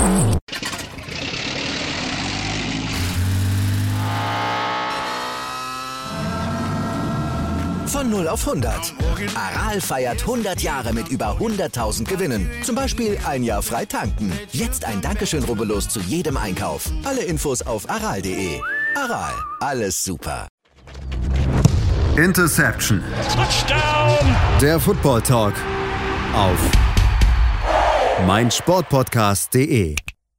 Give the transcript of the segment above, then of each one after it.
Von 0 auf 100. Aral feiert 100 Jahre mit über 100.000 Gewinnen. Zum Beispiel ein Jahr frei tanken. Jetzt ein Dankeschön, rubbellos zu jedem Einkauf. Alle Infos auf aral.de. Aral, alles super. Interception. Touchdown. Der Football Talk auf meinsportpodcast.de.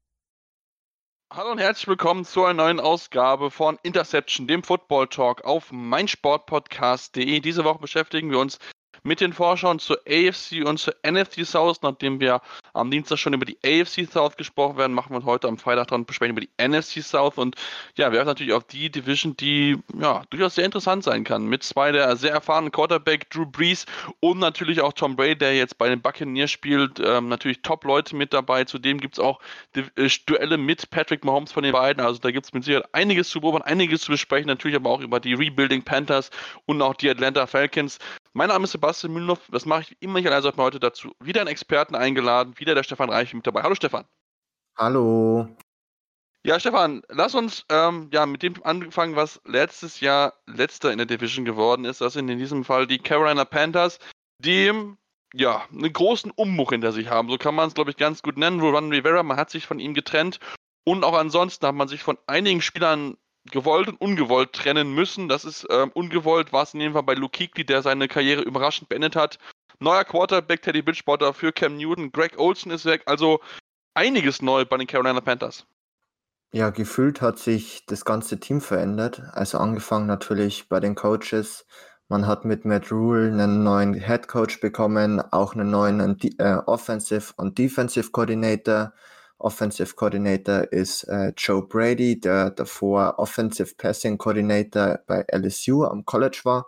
Hallo und herzlich willkommen zu einer neuen Ausgabe von Interception, dem Football Talk auf meinsportpodcast.de. Diese Woche beschäftigen wir uns mit den Vorschauen zur AFC und zur NFC South. Nachdem wir am Dienstag schon über die AFC South gesprochen werden, machen wir heute am Freitag dran besprechen über die NFC South. Und ja, wir werden natürlich auf die Division, die ja durchaus sehr interessant sein kann. Mit zwei der sehr erfahrenen Quarterback, Drew Brees, und natürlich auch Tom Brady, der jetzt bei den Buccaneers spielt. Natürlich Top-Leute mit dabei. Zudem gibt es auch Duelle mit Patrick Mahomes von den beiden. Also da gibt es mit Sicherheit einiges zu beobachten, einiges zu besprechen. Natürlich aber auch über die Rebuilding Panthers und auch die Atlanta Falcons. Mein Name ist Sebastian Mühlenhoff, das mache ich immer hier, also habe ich heute dazu wieder einen Experten eingeladen, wieder der Stefan Reich mit dabei. Hallo Stefan. Hallo. Ja Stefan, lass uns mit dem anfangen, was letztes Jahr letzter in der Division geworden ist. Das sind in diesem Fall die Carolina Panthers, die einen großen Umbruch hinter sich haben. So kann man es, glaube ich, ganz gut nennen. Ron Rivera, man hat sich von ihm getrennt und auch ansonsten hat man sich von einigen Spielern gewollt und ungewollt trennen müssen. Das ist ungewollt, war es in dem Fall bei Luke Kuechly, der seine Karriere überraschend beendet hat. Neuer Quarterback, Teddy Bridgewater für Cam Newton, Greg Olsen ist weg, also einiges neu bei den Carolina Panthers. Ja, gefühlt hat sich das ganze Team verändert. Also angefangen natürlich bei den Coaches. Man hat mit Matt Rhule einen neuen Head Coach bekommen, auch einen neuen Offensive und Defensive Coordinator. Offensive Coordinator ist Joe Brady, der davor Offensive Passing Coordinator bei LSU am College war.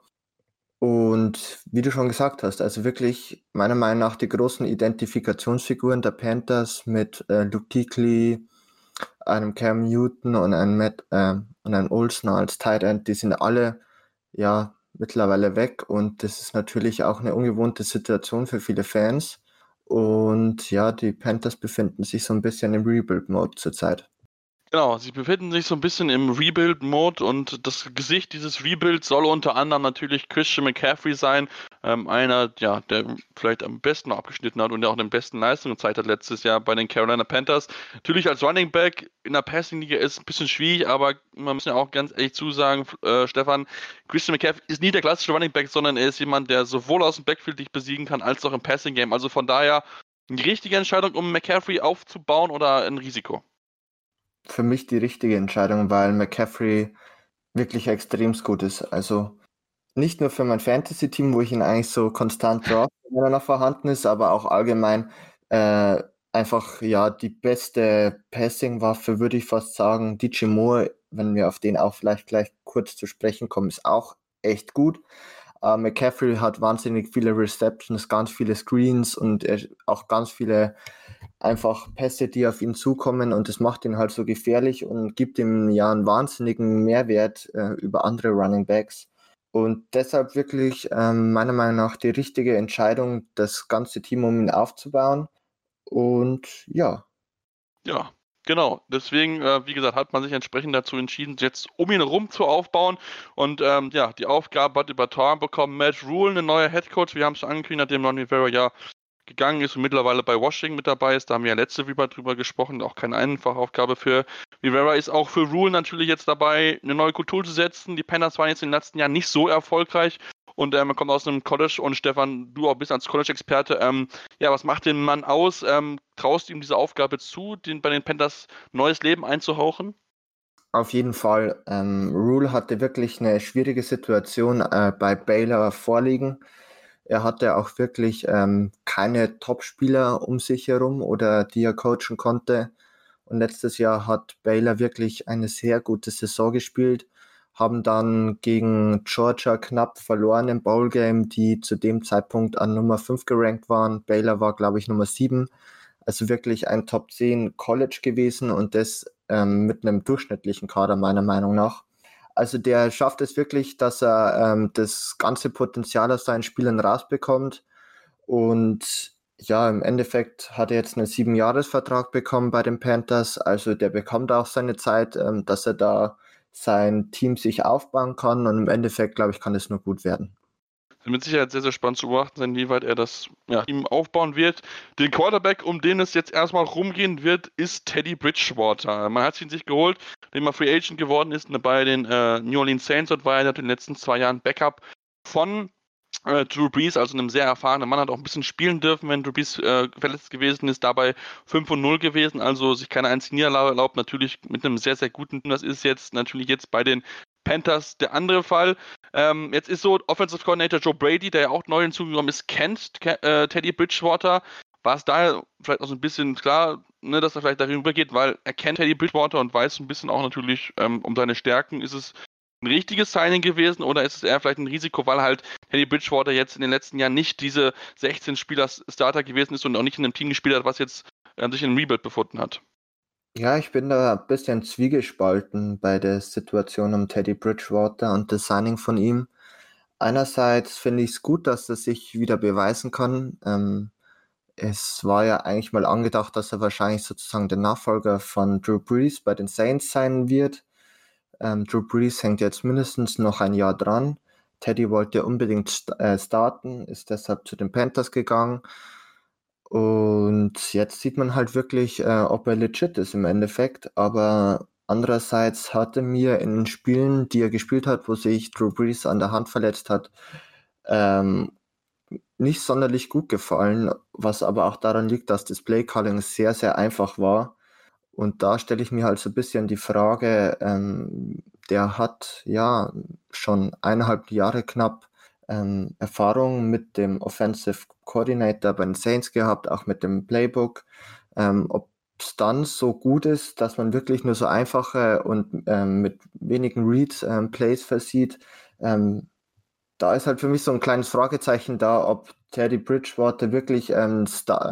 Und wie du schon gesagt hast, also wirklich meiner Meinung nach die großen Identifikationsfiguren der Panthers mit Luke Kuechly, einem Cam Newton und einem Olsen als Tight End, die sind alle ja mittlerweile weg, und das ist natürlich auch eine ungewohnte Situation für viele Fans. Und ja, die Panthers befinden sich so ein bisschen im Rebuild-Mode zurzeit. Genau, sie befinden sich so ein bisschen im Rebuild-Mode, und das Gesicht dieses Rebuilds soll unter anderem natürlich Christian McCaffrey sein, einer, der vielleicht am besten abgeschnitten hat und der auch den besten Leistungen gezeigt hat letztes Jahr bei den Carolina Panthers. Natürlich als Running Back in der Passing-Liga ist ein bisschen schwierig, aber man muss ja auch ganz ehrlich zusagen, Stefan, Christian McCaffrey ist nie der klassische Running Back, sondern er ist jemand, der sowohl aus dem Backfield dich besiegen kann, als auch im Passing-Game. Also von daher die richtige Entscheidung, um McCaffrey aufzubauen, oder ein Risiko? Für mich die richtige Entscheidung, weil McCaffrey wirklich extrem gut ist. Also nicht nur für mein Fantasy-Team, wo ich ihn eigentlich so konstant draft, wenn er noch vorhanden ist, aber auch allgemein einfach die beste Passing-Waffe, würde ich fast sagen. DJ Moore, wenn wir auf den auch vielleicht gleich kurz zu sprechen kommen, ist auch echt gut. McCaffrey hat wahnsinnig viele Receptions, ganz viele Screens und auch ganz viele einfach Pässe, die auf ihn zukommen, und das macht ihn halt so gefährlich und gibt ihm ja einen wahnsinnigen Mehrwert über andere Running Backs. Und deshalb wirklich meiner Meinung nach die richtige Entscheidung, das ganze Team um ihn aufzubauen. Und ja. Ja, genau. Deswegen, wie gesagt, hat man sich entsprechend dazu entschieden, jetzt um ihn herum zu aufbauen. Und die Aufgabe hat übertragen bekommen Matt Rhule, ein neuer Headcoach. Wir haben es schon angekündigt, nachdem Ron Rivera gegangen ist und mittlerweile bei Washington mit dabei ist. Da haben wir ja letzte Woche drüber gesprochen. Auch keine einfache Aufgabe für Rivera. Ist auch für Rhule natürlich jetzt dabei, eine neue Kultur zu setzen. Die Panthers waren jetzt in den letzten Jahren nicht so erfolgreich. Und man kommt aus einem College, und Stefan, du auch bist als College-Experte. Was macht den Mann aus? Traust du ihm diese Aufgabe zu, bei den Panthers neues Leben einzuhauchen? Auf jeden Fall. Rhule hatte wirklich eine schwierige Situation bei Baylor vorliegen. Er hatte auch wirklich keine Top-Spieler um sich herum oder die er coachen konnte. Und letztes Jahr hat Baylor wirklich eine sehr gute Saison gespielt, haben dann gegen Georgia knapp verloren im Bowl-Game, die zu dem Zeitpunkt an Nummer 5 gerankt waren. Baylor war, glaube ich, Nummer 7. Also wirklich ein Top 10 College gewesen, und das mit einem durchschnittlichen Kader meiner Meinung nach. Also der schafft es wirklich, dass er das ganze Potenzial aus seinen Spielern rausbekommt. Und Ja, im Endeffekt hat er jetzt einen 7-Jahres-Vertrag bekommen bei den Panthers. Also der bekommt auch seine Zeit, dass er da sein Team sich aufbauen kann. Und im Endeffekt, glaube ich, kann es nur gut werden. Mit Sicherheit sehr, sehr spannend zu beobachten sein, wie weit er das Team aufbauen wird. Den Quarterback, um den es jetzt erstmal rumgehen wird, ist Teddy Bridgewater. Man hat ihn sich geholt, dem er Free Agent geworden ist bei den New Orleans Saints und war er in den letzten 2 Jahren Backup von Drew Brees, also einem sehr erfahrenen Mann, hat auch ein bisschen spielen dürfen, wenn Drew Brees verletzt gewesen ist, dabei 5-0 gewesen, also sich keine einzige Niederlage erlaubt, natürlich mit einem sehr, sehr guten Team. Das ist jetzt natürlich jetzt bei den Panthers der andere Fall. Jetzt ist so, Offensive Coordinator Joe Brady, der ja auch neu hinzugekommen ist, kennt Teddy Bridgewater. War es daher vielleicht auch so ein bisschen klar, ne, dass er vielleicht darüber geht, weil er kennt Teddy Bridgewater und weiß ein bisschen auch natürlich um seine Stärken. Ist es ein richtiges Signing gewesen oder ist es eher vielleicht ein Risiko, weil halt Teddy Bridgewater jetzt in den letzten Jahren nicht diese 16-Spieler-Starter gewesen ist und auch nicht in einem Team gespielt hat, was jetzt sich in einem Rebuild befunden hat? Ja, ich bin da ein bisschen zwiegespalten bei der Situation um Teddy Bridgewater und das Signing von ihm. Einerseits finde ich es gut, dass er sich wieder beweisen kann. Es war ja eigentlich mal angedacht, dass er wahrscheinlich sozusagen der Nachfolger von Drew Brees bei den Saints sein wird. Drew Brees hängt jetzt mindestens noch ein Jahr dran. Teddy wollte unbedingt starten, ist deshalb zu den Panthers gegangen. Und jetzt sieht man halt wirklich, ob er legit ist im Endeffekt. Aber andererseits hatte mir in den Spielen, die er gespielt hat, wo sich Drew Brees an der Hand verletzt hat, ähm, nicht sonderlich gut gefallen, was aber auch daran liegt, dass das Playcalling sehr, sehr einfach war. Und da stelle ich mir halt so ein bisschen die Frage, der hat ja schon 1,5 Jahre knapp Erfahrung mit dem Offensive Coordinator bei den Saints gehabt, auch mit dem Playbook. Ob es dann so gut ist, dass man wirklich nur so einfache und mit wenigen Reads Plays versieht, da ist halt für mich so ein kleines Fragezeichen da, ob Teddy Bridgewater wirklich ein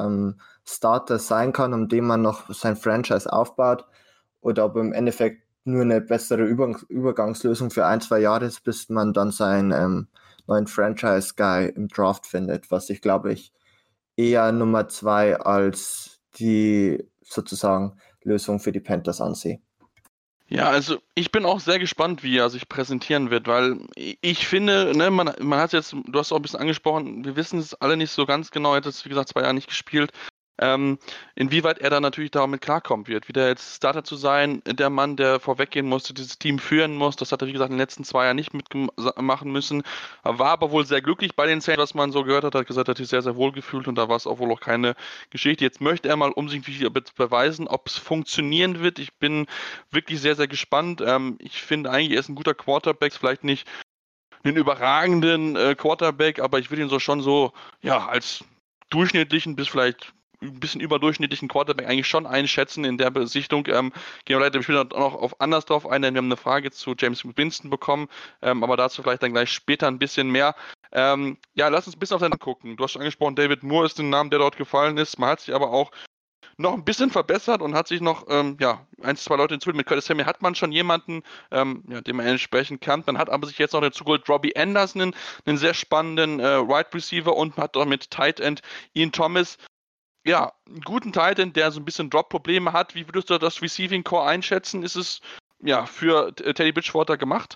Starter sein kann, um den man noch sein Franchise aufbaut, oder ob im Endeffekt nur eine bessere Übergangslösung für 1-2 Jahre ist, bis man dann seinen neuen Franchise-Guy im Draft findet, was ich, glaube ich, eher Nummer 2 als die sozusagen Lösung für die Panthers ansehe. Ja, also ich bin auch sehr gespannt, wie er sich präsentieren wird, weil ich finde, ne, man hat jetzt, du hast auch ein bisschen angesprochen, wir wissen es alle nicht so ganz genau, er hat es, wie gesagt, 2 Jahre nicht gespielt, inwieweit er dann natürlich damit klarkommen wird, wieder jetzt Starter zu sein, der Mann, der vorweggehen musste, dieses Team führen muss, das hat er, wie gesagt, in den letzten 2 Jahren nicht mitmachen müssen, war aber wohl sehr glücklich bei den Saints, was man so gehört hat gesagt, er hat sich sehr, sehr wohl gefühlt und da war es auch wohl auch keine Geschichte. Jetzt möchte er mal umsichtig beweisen, ob es funktionieren wird. Ich bin wirklich sehr, sehr gespannt. Ich finde eigentlich, er ist ein guter Quarterback, vielleicht nicht einen überragenden Quarterback, aber ich würde ihn so schon so, ja, als durchschnittlichen bis vielleicht ein bisschen überdurchschnittlichen Quarterback eigentlich schon einschätzen in der Besichtung. Gehen wir leider später noch auf anders drauf ein, denn wir haben eine Frage zu James Winston bekommen, aber dazu vielleicht dann gleich später ein bisschen mehr. Ja, lass uns ein bisschen auf den gucken. Du hast schon angesprochen, David Moore ist ein Name, der dort gefallen ist. Man hat sich aber auch noch ein bisschen verbessert und hat sich noch 1-2 Leute hinzugefügt. Mit Curtis Samuel hat man schon jemanden, den man entsprechend kann. Man hat aber sich jetzt noch dazu geholt, Robbie Anderson, einen sehr spannenden Wide Receiver, und hat auch mit Tight End Ian Thomas, ja, einen guten Tight End, der so ein bisschen Drop-Probleme hat. Wie würdest du das Receiving Core einschätzen? Ist es für Teddy Bridgewater gemacht?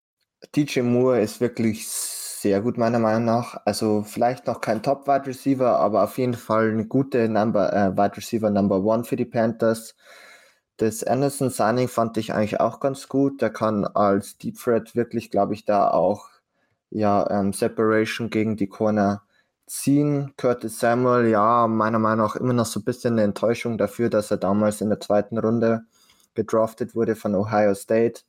DJ Moore ist wirklich sehr gut, meiner Meinung nach. Also vielleicht noch kein Top-Wide Receiver, aber auf jeden Fall eine gute Wide Receiver Number 1 für die Panthers. Das Anderson-Signing fand ich eigentlich auch ganz gut. Der kann als Deep Threat wirklich, glaube ich, da auch Separation gegen die Corner ziehen. Curtis Samuel, ja, meiner Meinung nach immer noch so ein bisschen eine Enttäuschung dafür, dass er damals in der 2. Runde gedraftet wurde von Ohio State.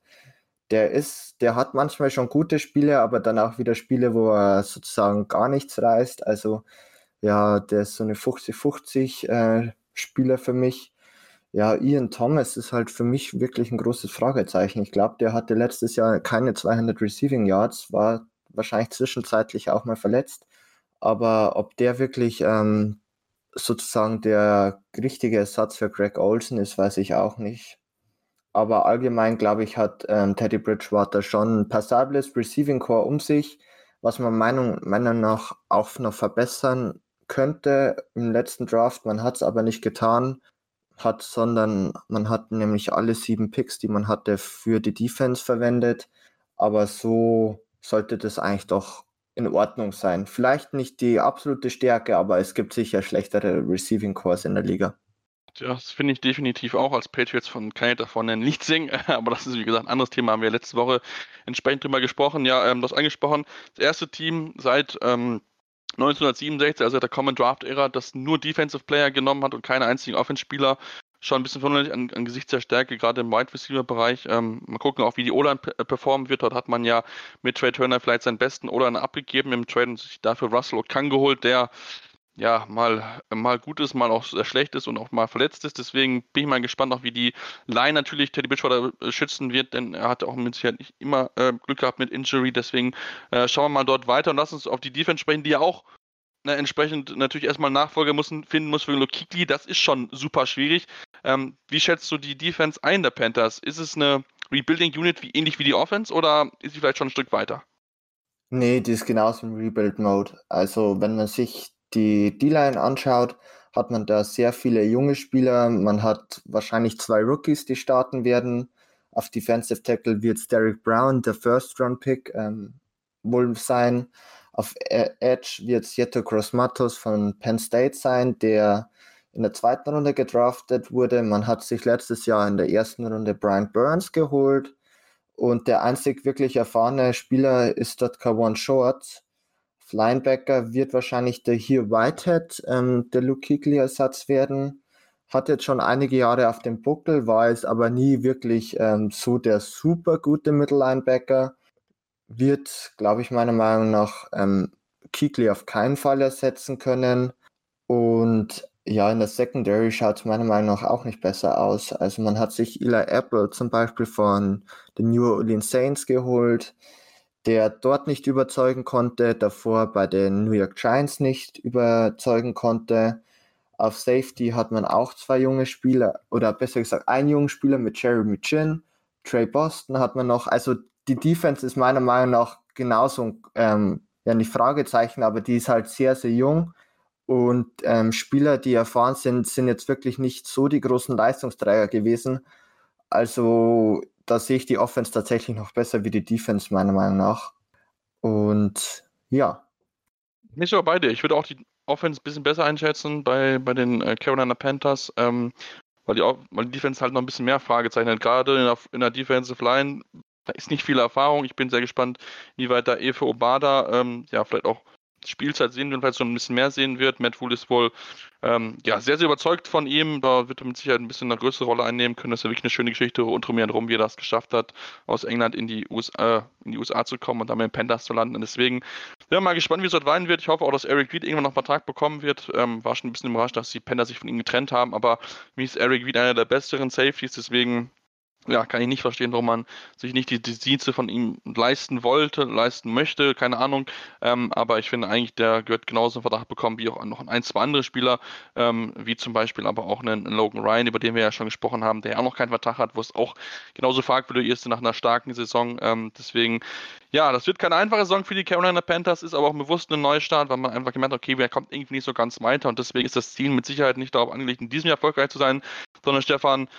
Der hat manchmal schon gute Spiele, aber dann auch wieder Spiele, wo er sozusagen gar nichts reißt. Also ja, der ist so eine 50-50 Spieler für mich. Ja, Ian Thomas ist halt für mich wirklich ein großes Fragezeichen. Ich glaube, der hatte letztes Jahr keine 200 Receiving Yards, war wahrscheinlich zwischenzeitlich auch mal verletzt. Aber ob der wirklich sozusagen der richtige Ersatz für Greg Olsen ist, weiß ich auch nicht. Aber allgemein, glaube ich, hat Teddy Bridgewater schon ein passables Receiving Core um sich, was man meiner Meinung nach auch noch verbessern könnte im letzten Draft. Man hat es aber nicht getan, sondern man hat nämlich alle 7 Picks, die man hatte, für die Defense verwendet. Aber so sollte das eigentlich doch in Ordnung sein. Vielleicht nicht die absolute Stärke, aber es gibt sicher schlechtere Receiving Cores in der Liga. Ja, das finde ich definitiv auch. Als Patriots kann ich davon ein Lied singen, aber das ist, wie gesagt, ein anderes Thema. Haben wir letzte Woche entsprechend drüber gesprochen. Ja, du hast angesprochen, das erste Team seit 1967, also der Common Draft Ära, das nur Defensive Player genommen hat und keine einzigen Offense-Spieler. Schon ein bisschen verwunderlich angesichts der Stärke, gerade im Wide Receiver-Bereich. Mal gucken auch, wie die O-Line performen wird. Dort hat man ja mit Trey Turner vielleicht seinen besten O-Line abgegeben im Trade und sich dafür Russell Okung geholt, der ja mal gut ist, mal auch sehr schlecht ist und auch mal verletzt ist. Deswegen bin ich mal gespannt, auch wie die Line natürlich Teddy Bridgewater schützen wird, denn er hat auch mit Sicherheit nicht immer Glück gehabt mit Injury. Deswegen schauen wir mal dort weiter und lass uns auf die Defense sprechen, die ja auch entsprechend natürlich erstmal Nachfolger finden muss für Luke Kuechly. Das ist schon super schwierig. Wie schätzt du die Defense ein der Panthers? Ist es eine Rebuilding Unit ähnlich wie die Offense oder ist sie vielleicht schon ein Stück weiter? Nee, die ist genauso im Rebuild-Mode. Also wenn man sich die D-Line anschaut, hat man da sehr viele junge Spieler. Man hat wahrscheinlich 2 Rookies, die starten werden. Auf Defensive Tackle wird es Derrick Brown, der First-Round-Pick, wohl sein. Auf Edge wird es Yetur Gross-Matos von Penn State sein, der in der 2. Runde gedraftet wurde. Man hat sich letztes Jahr in der 1. Runde Brian Burns geholt. Und der einzig wirklich erfahrene Spieler ist dort Kawan Shorts. Auf Linebacker wird wahrscheinlich der hier Whitehead, der Luke Kuechly-Ersatz werden. Hat jetzt schon einige Jahre auf dem Buckel, war es aber nie wirklich so der super gute Mittellinebacker. Wird, glaube ich, meiner Meinung nach Kuechly auf keinen Fall ersetzen können. Und ja, in der Secondary schaut es meiner Meinung nach auch nicht besser aus. Also man hat sich Eli Apple zum Beispiel von den New Orleans Saints geholt, der dort nicht überzeugen konnte, davor bei den New York Giants nicht überzeugen konnte. Auf Safety hat man auch 2 junge Spieler, oder besser gesagt einen jungen Spieler mit Jeremy Chinn. Trey Boston hat man noch. Also die Defense ist meiner Meinung nach genauso, ja nicht Fragezeichen, aber die ist halt sehr, sehr jung. Und Spieler, die erfahren sind jetzt wirklich nicht so die großen Leistungsträger gewesen. Also da sehe ich die Offense tatsächlich noch besser wie die Defense, meiner Meinung nach. Und ja. Nicht so beide. Ich würde auch die Offense ein bisschen besser einschätzen bei den Carolina Panthers, weil die Defense halt noch ein bisschen mehr Fragezeichen hat. Gerade in der Defensive Line, da ist nicht viel Erfahrung. Ich bin sehr gespannt, wie weit da Efe Obada vielleicht auch Spielzeit sehen wird, vielleicht so ein bisschen mehr sehen wird. Matt Rhule ist wohl sehr, sehr überzeugt von ihm. Da wird er mit Sicherheit ein bisschen eine größere Rolle einnehmen können. Das ist ja wirklich eine schöne Geschichte rund um ihn herum, wie er das geschafft hat, aus England in die USA zu kommen und dann mit den Panthers zu landen. Und deswegen sind wir mal gespannt, wie es dort weinen wird. Ich hoffe auch, dass Eric Reid irgendwann noch einen Vertrag bekommen wird. War schon ein bisschen überrascht, dass die Panthers sich von ihm getrennt haben, aber mir ist Eric Reid einer der besseren Safeties, deswegen kann ich nicht verstehen, warum man sich nicht die Dienste von ihm leisten möchte, keine Ahnung. Aber ich finde eigentlich, der gehört genauso einen Vertrag bekommen wie auch noch ein, 2 andere Spieler, wie zum Beispiel aber auch einen Logan Ryan, über den wir ja schon gesprochen haben, der ja auch noch keinen Vertrag hat, wo es auch genauso fragwürdig ist nach einer starken Saison. Deswegen, ja, das wird keine einfache Saison für die Carolina Panthers, ist aber auch bewusst ein Neustart, weil man einfach gemerkt hat, okay, wer kommt irgendwie nicht so ganz weiter und deswegen ist das Ziel mit Sicherheit nicht darauf angelegt, in diesem Jahr erfolgreich zu sein, sondern Stefan,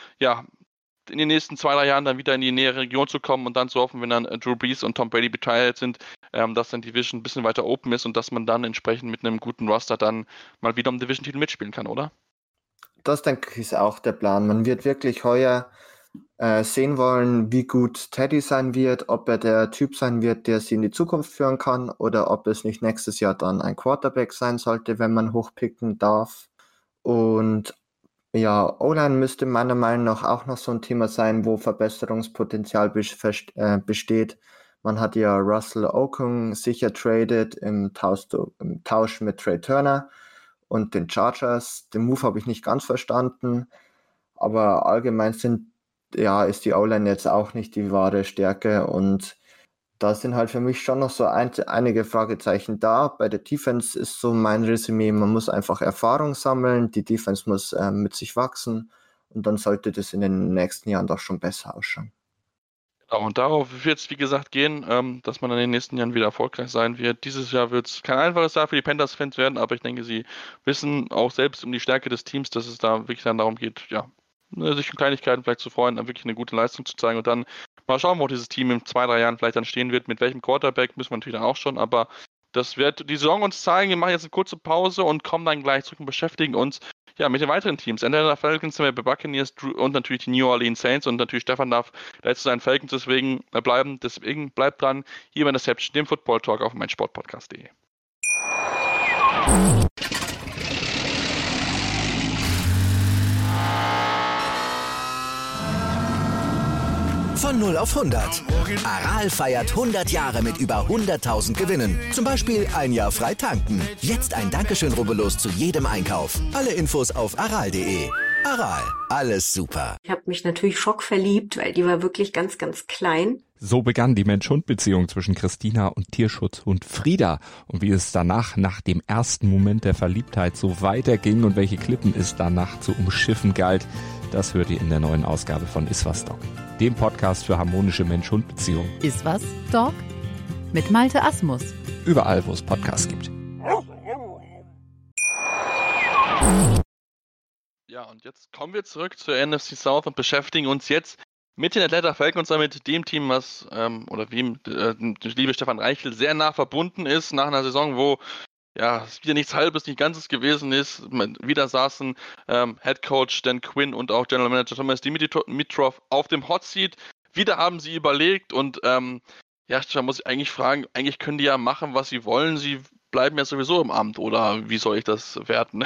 in den nächsten 2-3 Jahren dann wieder in die nähere Region zu kommen und dann zu hoffen, wenn dann Drew Brees und Tom Brady beteiligt sind, dass dann die Division ein bisschen weiter open ist und dass man dann entsprechend mit einem guten Roster dann mal wieder um Division-Titel mitspielen kann, oder? Das, denke ich, ist auch der Plan. Man wird wirklich heuer sehen wollen, wie gut Teddy sein wird, ob er der Typ sein wird, der sie in die Zukunft führen kann oder ob es nicht nächstes Jahr dann ein Quarterback sein sollte, wenn man hochpicken darf. Und ja, O-Line müsste meiner Meinung nach auch noch so ein Thema sein, wo Verbesserungspotenzial besteht. Man hat ja Russell Okung sicher traded im Tausch mit Trey Turner und den Chargers. Den Move habe ich nicht ganz verstanden, aber allgemein ist die O-Line jetzt auch nicht die wahre Stärke und da sind halt für mich schon noch so einige Fragezeichen da. Bei der Defense ist so mein Resümee, man muss einfach Erfahrung sammeln, die Defense muss mit sich wachsen und dann sollte das in den nächsten Jahren doch schon besser ausschauen. Ja, und darauf wird es, wie gesagt, gehen, dass man in den nächsten Jahren wieder erfolgreich sein wird. Dieses Jahr wird es kein einfaches Jahr für die Panthers-Fans werden, aber ich denke, sie wissen auch selbst um die Stärke des Teams, dass es da wirklich dann darum geht, ja, sich in Kleinigkeiten vielleicht zu freuen, dann wirklich eine gute Leistung zu zeigen und dann mal schauen, wo dieses Team in 2, 3 Jahren vielleicht dann stehen wird. Mit welchem Quarterback müssen wir natürlich dann auch schon, aber das wird die Saison uns zeigen. Wir machen jetzt eine kurze Pause und kommen dann gleich zurück und beschäftigen uns ja, mit den weiteren Teams. Atlanta Falcons, Tampa Bay Buccaneers und natürlich die New Orleans Saints und natürlich Stefan darf gleich zu seinen Falcons bleiben. Deswegen bleibt dran, hier bei Interception, dem Football Talk auf meinsportpodcast.de. Von 0 auf 100. Aral feiert 100 Jahre mit über 100.000 Gewinnen. Zum Beispiel ein Jahr frei tanken. Jetzt ein Dankeschön, rubbellos zu jedem Einkauf. Alle Infos auf aral.de. Aral, alles super. Ich habe mich natürlich schockverliebt, weil die war wirklich ganz, ganz klein. So begann die Mensch-Hund-Beziehung zwischen Christina und Tierschutzhund Frieda. Und wie es danach, nach dem ersten Moment der Verliebtheit, so weiterging und welche Klippen es danach zu umschiffen galt, das hört ihr in der neuen Ausgabe von Iswas Dog, dem Podcast für harmonische Mensch-Hund-Beziehungen. Iswas Dog mit Malte Asmus. Überall, wo es Podcasts gibt. Ja, und jetzt kommen wir zurück zur NFC South und beschäftigen uns jetzt mit den Atlanta Falcons, mit dem Team, was, oder wem liebe Stefan Reichel sehr nah verbunden ist, nach einer Saison, wo ja, es wieder nichts Halbes, nicht Ganzes gewesen ist. Wieder saßen Head Coach Dan Quinn und auch General Manager Thomas Dimitrov auf dem Hot Seat. Wieder haben sie überlegt und ja, da muss ich eigentlich fragen, eigentlich können die ja machen, was sie wollen. Sie bleiben ja sowieso im Amt, oder wie soll ich das werten?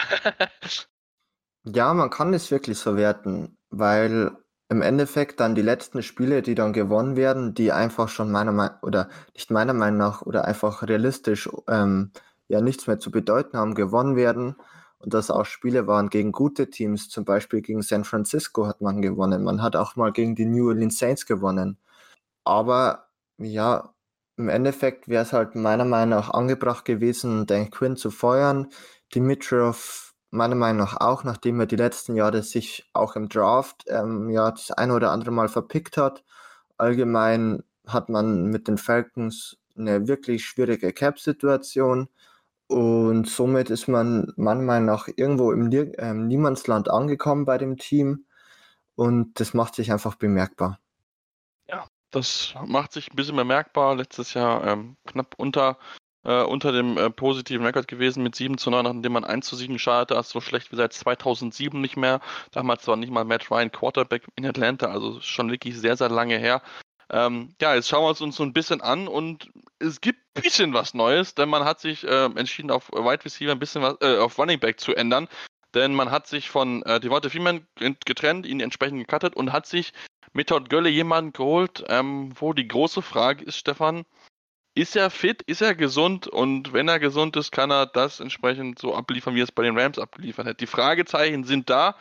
Ja, man kann es wirklich so werten, weil im Endeffekt dann die letzten Spiele, die dann gewonnen werden, die einfach schon nicht meiner Meinung nach oder einfach realistisch ja nichts mehr zu bedeuten haben, gewonnen werden. Und das auch Spiele waren gegen gute Teams, zum Beispiel gegen San Francisco hat man gewonnen. Man hat auch mal gegen die New Orleans Saints gewonnen. Aber ja, im Endeffekt wäre es halt meiner Meinung nach angebracht gewesen, Dan Quinn zu feuern. Dimitrov meiner Meinung nach auch, nachdem er die letzten Jahre sich auch im Draft ja das eine oder andere Mal verpickt hat. Allgemein hat man mit den Falcons eine wirklich schwierige Cap-Situation und somit ist man meiner Meinung nach irgendwo im Niemandsland angekommen bei dem Team und das macht sich einfach bemerkbar. Ja, das macht sich ein bisschen bemerkbar. Letztes Jahr knapp unter dem positiven Rekord gewesen mit 7-9, nachdem man 1-7 gestartet hat, so schlecht wie seit 2007 nicht mehr. Damals war nicht mal Matt Ryan Quarterback in Atlanta, also schon wirklich sehr, sehr lange her. Ja, jetzt schauen wir uns so ein bisschen an und es gibt ein bisschen was Neues, denn man hat sich entschieden, auf Wide Receiver ein bisschen was, auf Running Back zu ändern, denn man hat sich von Devonta Freeman getrennt, ihn entsprechend gecuttet und hat sich mit Todd Gurley jemanden geholt, wo die große Frage ist, Stefan, ist er fit, ist er gesund und wenn er gesund ist, kann er das entsprechend so abliefern, wie er es bei den Rams abgeliefert hat. Die Fragezeichen sind da.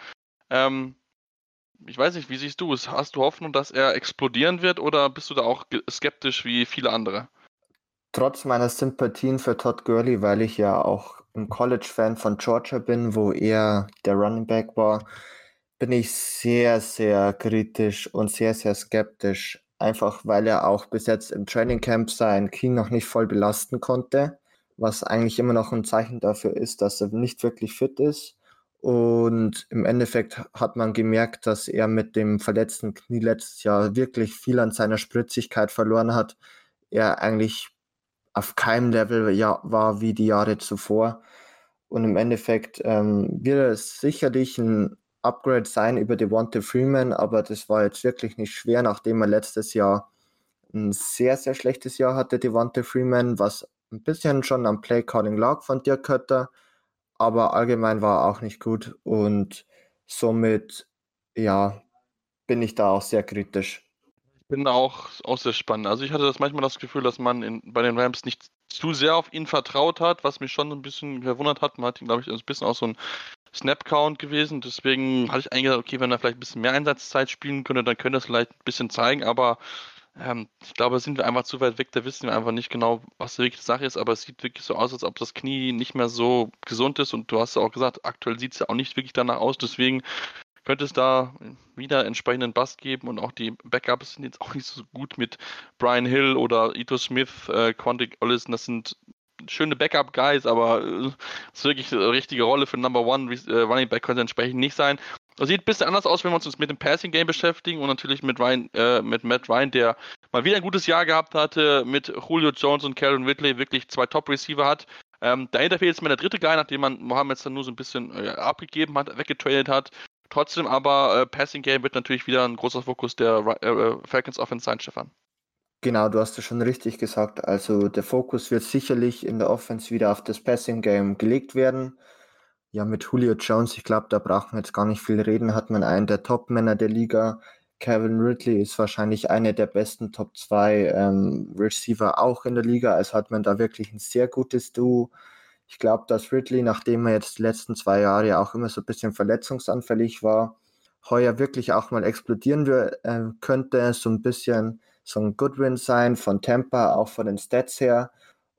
Ich weiß nicht, wie siehst du es? Hast du Hoffnung, dass er explodieren wird oder bist du da auch skeptisch wie viele andere? Trotz meiner Sympathien für Todd Gurley, weil ich ja auch ein College-Fan von Georgia bin, wo er der Running Back war, bin ich sehr, sehr kritisch und sehr, sehr skeptisch. Einfach weil er auch bis jetzt im Training Camp sein Knie noch nicht voll belasten konnte, was eigentlich immer noch ein Zeichen dafür ist, dass er nicht wirklich fit ist. Und im Endeffekt hat man gemerkt, dass er mit dem verletzten Knie letztes Jahr wirklich viel an seiner Spritzigkeit verloren hat. Er eigentlich auf keinem Level war wie die Jahre zuvor. Und im Endeffekt wird es sicherlich ein Upgrade sein über Devonta Freeman, aber das war jetzt wirklich nicht schwer, nachdem er letztes Jahr ein sehr, sehr schlechtes Jahr hatte, Devonta Freeman, was ein bisschen schon am Playcalling lag von Dirk Koetter, aber allgemein war er auch nicht gut und somit, ja, bin ich da auch sehr kritisch. Ich bin auch sehr spannend. Also ich hatte manchmal das Gefühl, dass man bei den Rams nicht zu sehr auf ihn vertraut hat, was mich schon ein bisschen verwundert hat. Man hat ihn, glaube ich, ein bisschen auch so ein Snap-Count gewesen, deswegen hatte ich eigentlich gedacht, okay, wenn er vielleicht ein bisschen mehr Einsatzzeit spielen könnte, dann könnte er es vielleicht ein bisschen zeigen, aber ich glaube, sind wir einfach zu weit weg, da wissen wir einfach nicht genau, was wirklich die Sache ist, aber es sieht wirklich so aus, als ob das Knie nicht mehr so gesund ist und du hast ja auch gesagt, aktuell sieht es ja auch nicht wirklich danach aus, deswegen könnte es da wieder entsprechenden Bass geben und auch die Backups sind jetzt auch nicht so gut mit Brian Hill oder Ito Smith, Quantic Ollison, das sind schöne Backup-Guys, aber ist wirklich eine richtige Rolle für Number One Running Back könnte entsprechend nicht sein. Das sieht ein bisschen anders aus, wenn wir uns mit dem Passing-Game beschäftigen und natürlich mit Matt Ryan, der mal wieder ein gutes Jahr gehabt hatte, mit Julio Jones und Calvin Ridley wirklich 2 Top-Receiver hat. Dahinter fehlt jetzt mal der dritte Guy, nachdem man Mohamed jetzt dann nur so ein bisschen abgegeben hat, weggetradet hat. Trotzdem aber Passing-Game wird natürlich wieder ein großer Fokus der Falcons Offense sein, Stefan. Genau, du hast es schon richtig gesagt. Also der Fokus wird sicherlich in der Offense wieder auf das Passing-Game gelegt werden. Ja, mit Julio Jones, ich glaube, da brauchen wir jetzt gar nicht viel reden, hat man einen der Top-Männer der Liga. Calvin Ridley ist wahrscheinlich einer der besten Top 2 Receiver auch in der Liga. Also hat man da wirklich ein sehr gutes Duo. Ich glaube, dass Ridley, nachdem er jetzt die letzten 2 Jahre auch immer so ein bisschen verletzungsanfällig war, heuer wirklich auch mal explodieren könnte. So ein bisschen so ein Goodwin sein von Tampa, auch von den Stats her.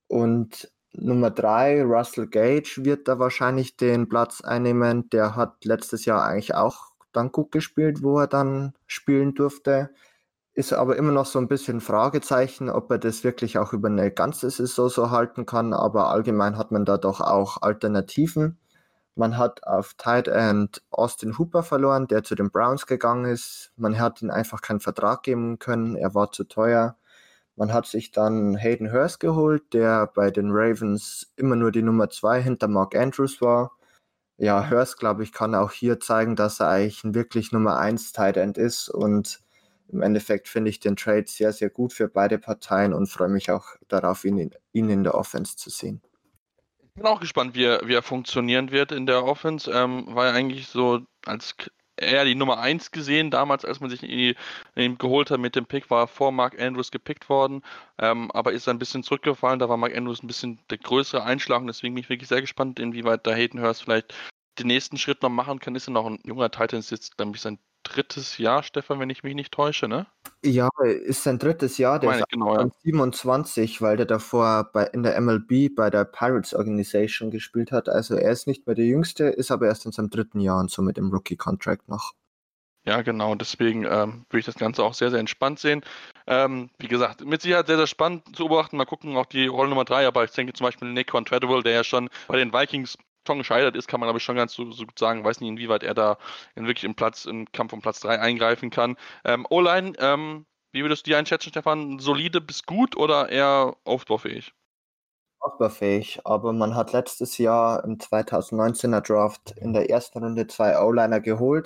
Und Nummer 3, Russell Gage, wird da wahrscheinlich den Platz einnehmen. Der hat letztes Jahr eigentlich auch dann gut gespielt, wo er dann spielen durfte. Ist aber immer noch so ein bisschen Fragezeichen, ob er das wirklich auch über eine ganze Saison so halten kann. Aber allgemein hat man da doch auch Alternativen. Man hat auf Tight End Austin Hooper verloren, der zu den Browns gegangen ist. Man hat ihm einfach keinen Vertrag geben können, er war zu teuer. Man hat sich dann Hayden Hurst geholt, der bei den Ravens immer nur die Nummer 2 hinter Mark Andrews war. Ja, Hurst, glaube ich, kann auch hier zeigen, dass er eigentlich ein wirklich Nummer 1 Tight End ist. Und im Endeffekt finde ich den Trade sehr, sehr gut für beide Parteien und freue mich auch darauf, ihn in der Offense zu sehen. Ich bin auch gespannt, wie er funktionieren wird in der Offense. War ja eigentlich so als eher die Nummer 1 gesehen. Damals, als man sich ihn geholt hat mit dem Pick, war er vor Mark Andrews gepickt worden. Aber ist ein bisschen zurückgefallen. Da war Mark Andrews ein bisschen der größere Einschlag. Und deswegen bin ich wirklich sehr gespannt, inwieweit da Hayden Hurst vielleicht den nächsten Schritt noch machen kann. Ist ja noch ein junger Titan, ist jetzt, glaube ich, sein 3. Jahr, Stefan, wenn ich mich nicht täusche, ne? Ja, ist sein 3. Jahr, der ist genau, 27, weil der davor in der MLB bei der Pirates Organization gespielt hat. Also er ist nicht mehr der Jüngste, ist aber erst in seinem 3. Jahr und somit im Rookie-Contract noch. Ja, genau, deswegen würde ich das Ganze auch sehr, sehr entspannt sehen. Wie gesagt, mit Sicherheit sehr, sehr spannend zu beobachten. Mal gucken, auch die Rolle Nummer 3, aber ich denke zum Beispiel Naquan Treadwell, der ja schon bei den Vikings schon gescheitert ist, kann man aber schon ganz so gut sagen. Weiß nicht, inwieweit er da wirklich im Kampf um Platz 3 eingreifen kann. O-Line, wie würdest du die einschätzen, Stefan? Solide bis gut oder eher aufbaufähig? Aufbaufähig, aber man hat letztes Jahr im 2019er Draft in der ersten Runde 2 O-Liner geholt.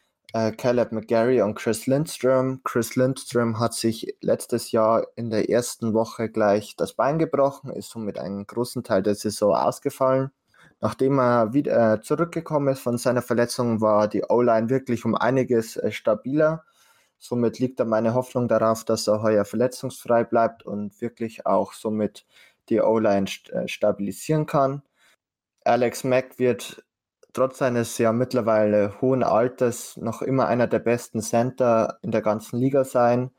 Caleb McGarry und Chris Lindstrom. Chris Lindstrom hat sich letztes Jahr in der ersten Woche gleich das Bein gebrochen, ist somit einen großen Teil der Saison ausgefallen. Nachdem er wieder zurückgekommen ist von seiner Verletzung, war die O-Line wirklich um einiges stabiler. Somit liegt da meine Hoffnung darauf, dass er heuer verletzungsfrei bleibt und wirklich auch somit die O-Line stabilisieren kann. Alex Mack wird trotz seines ja mittlerweile hohen Alters noch immer einer der besten Center in der ganzen Liga sein.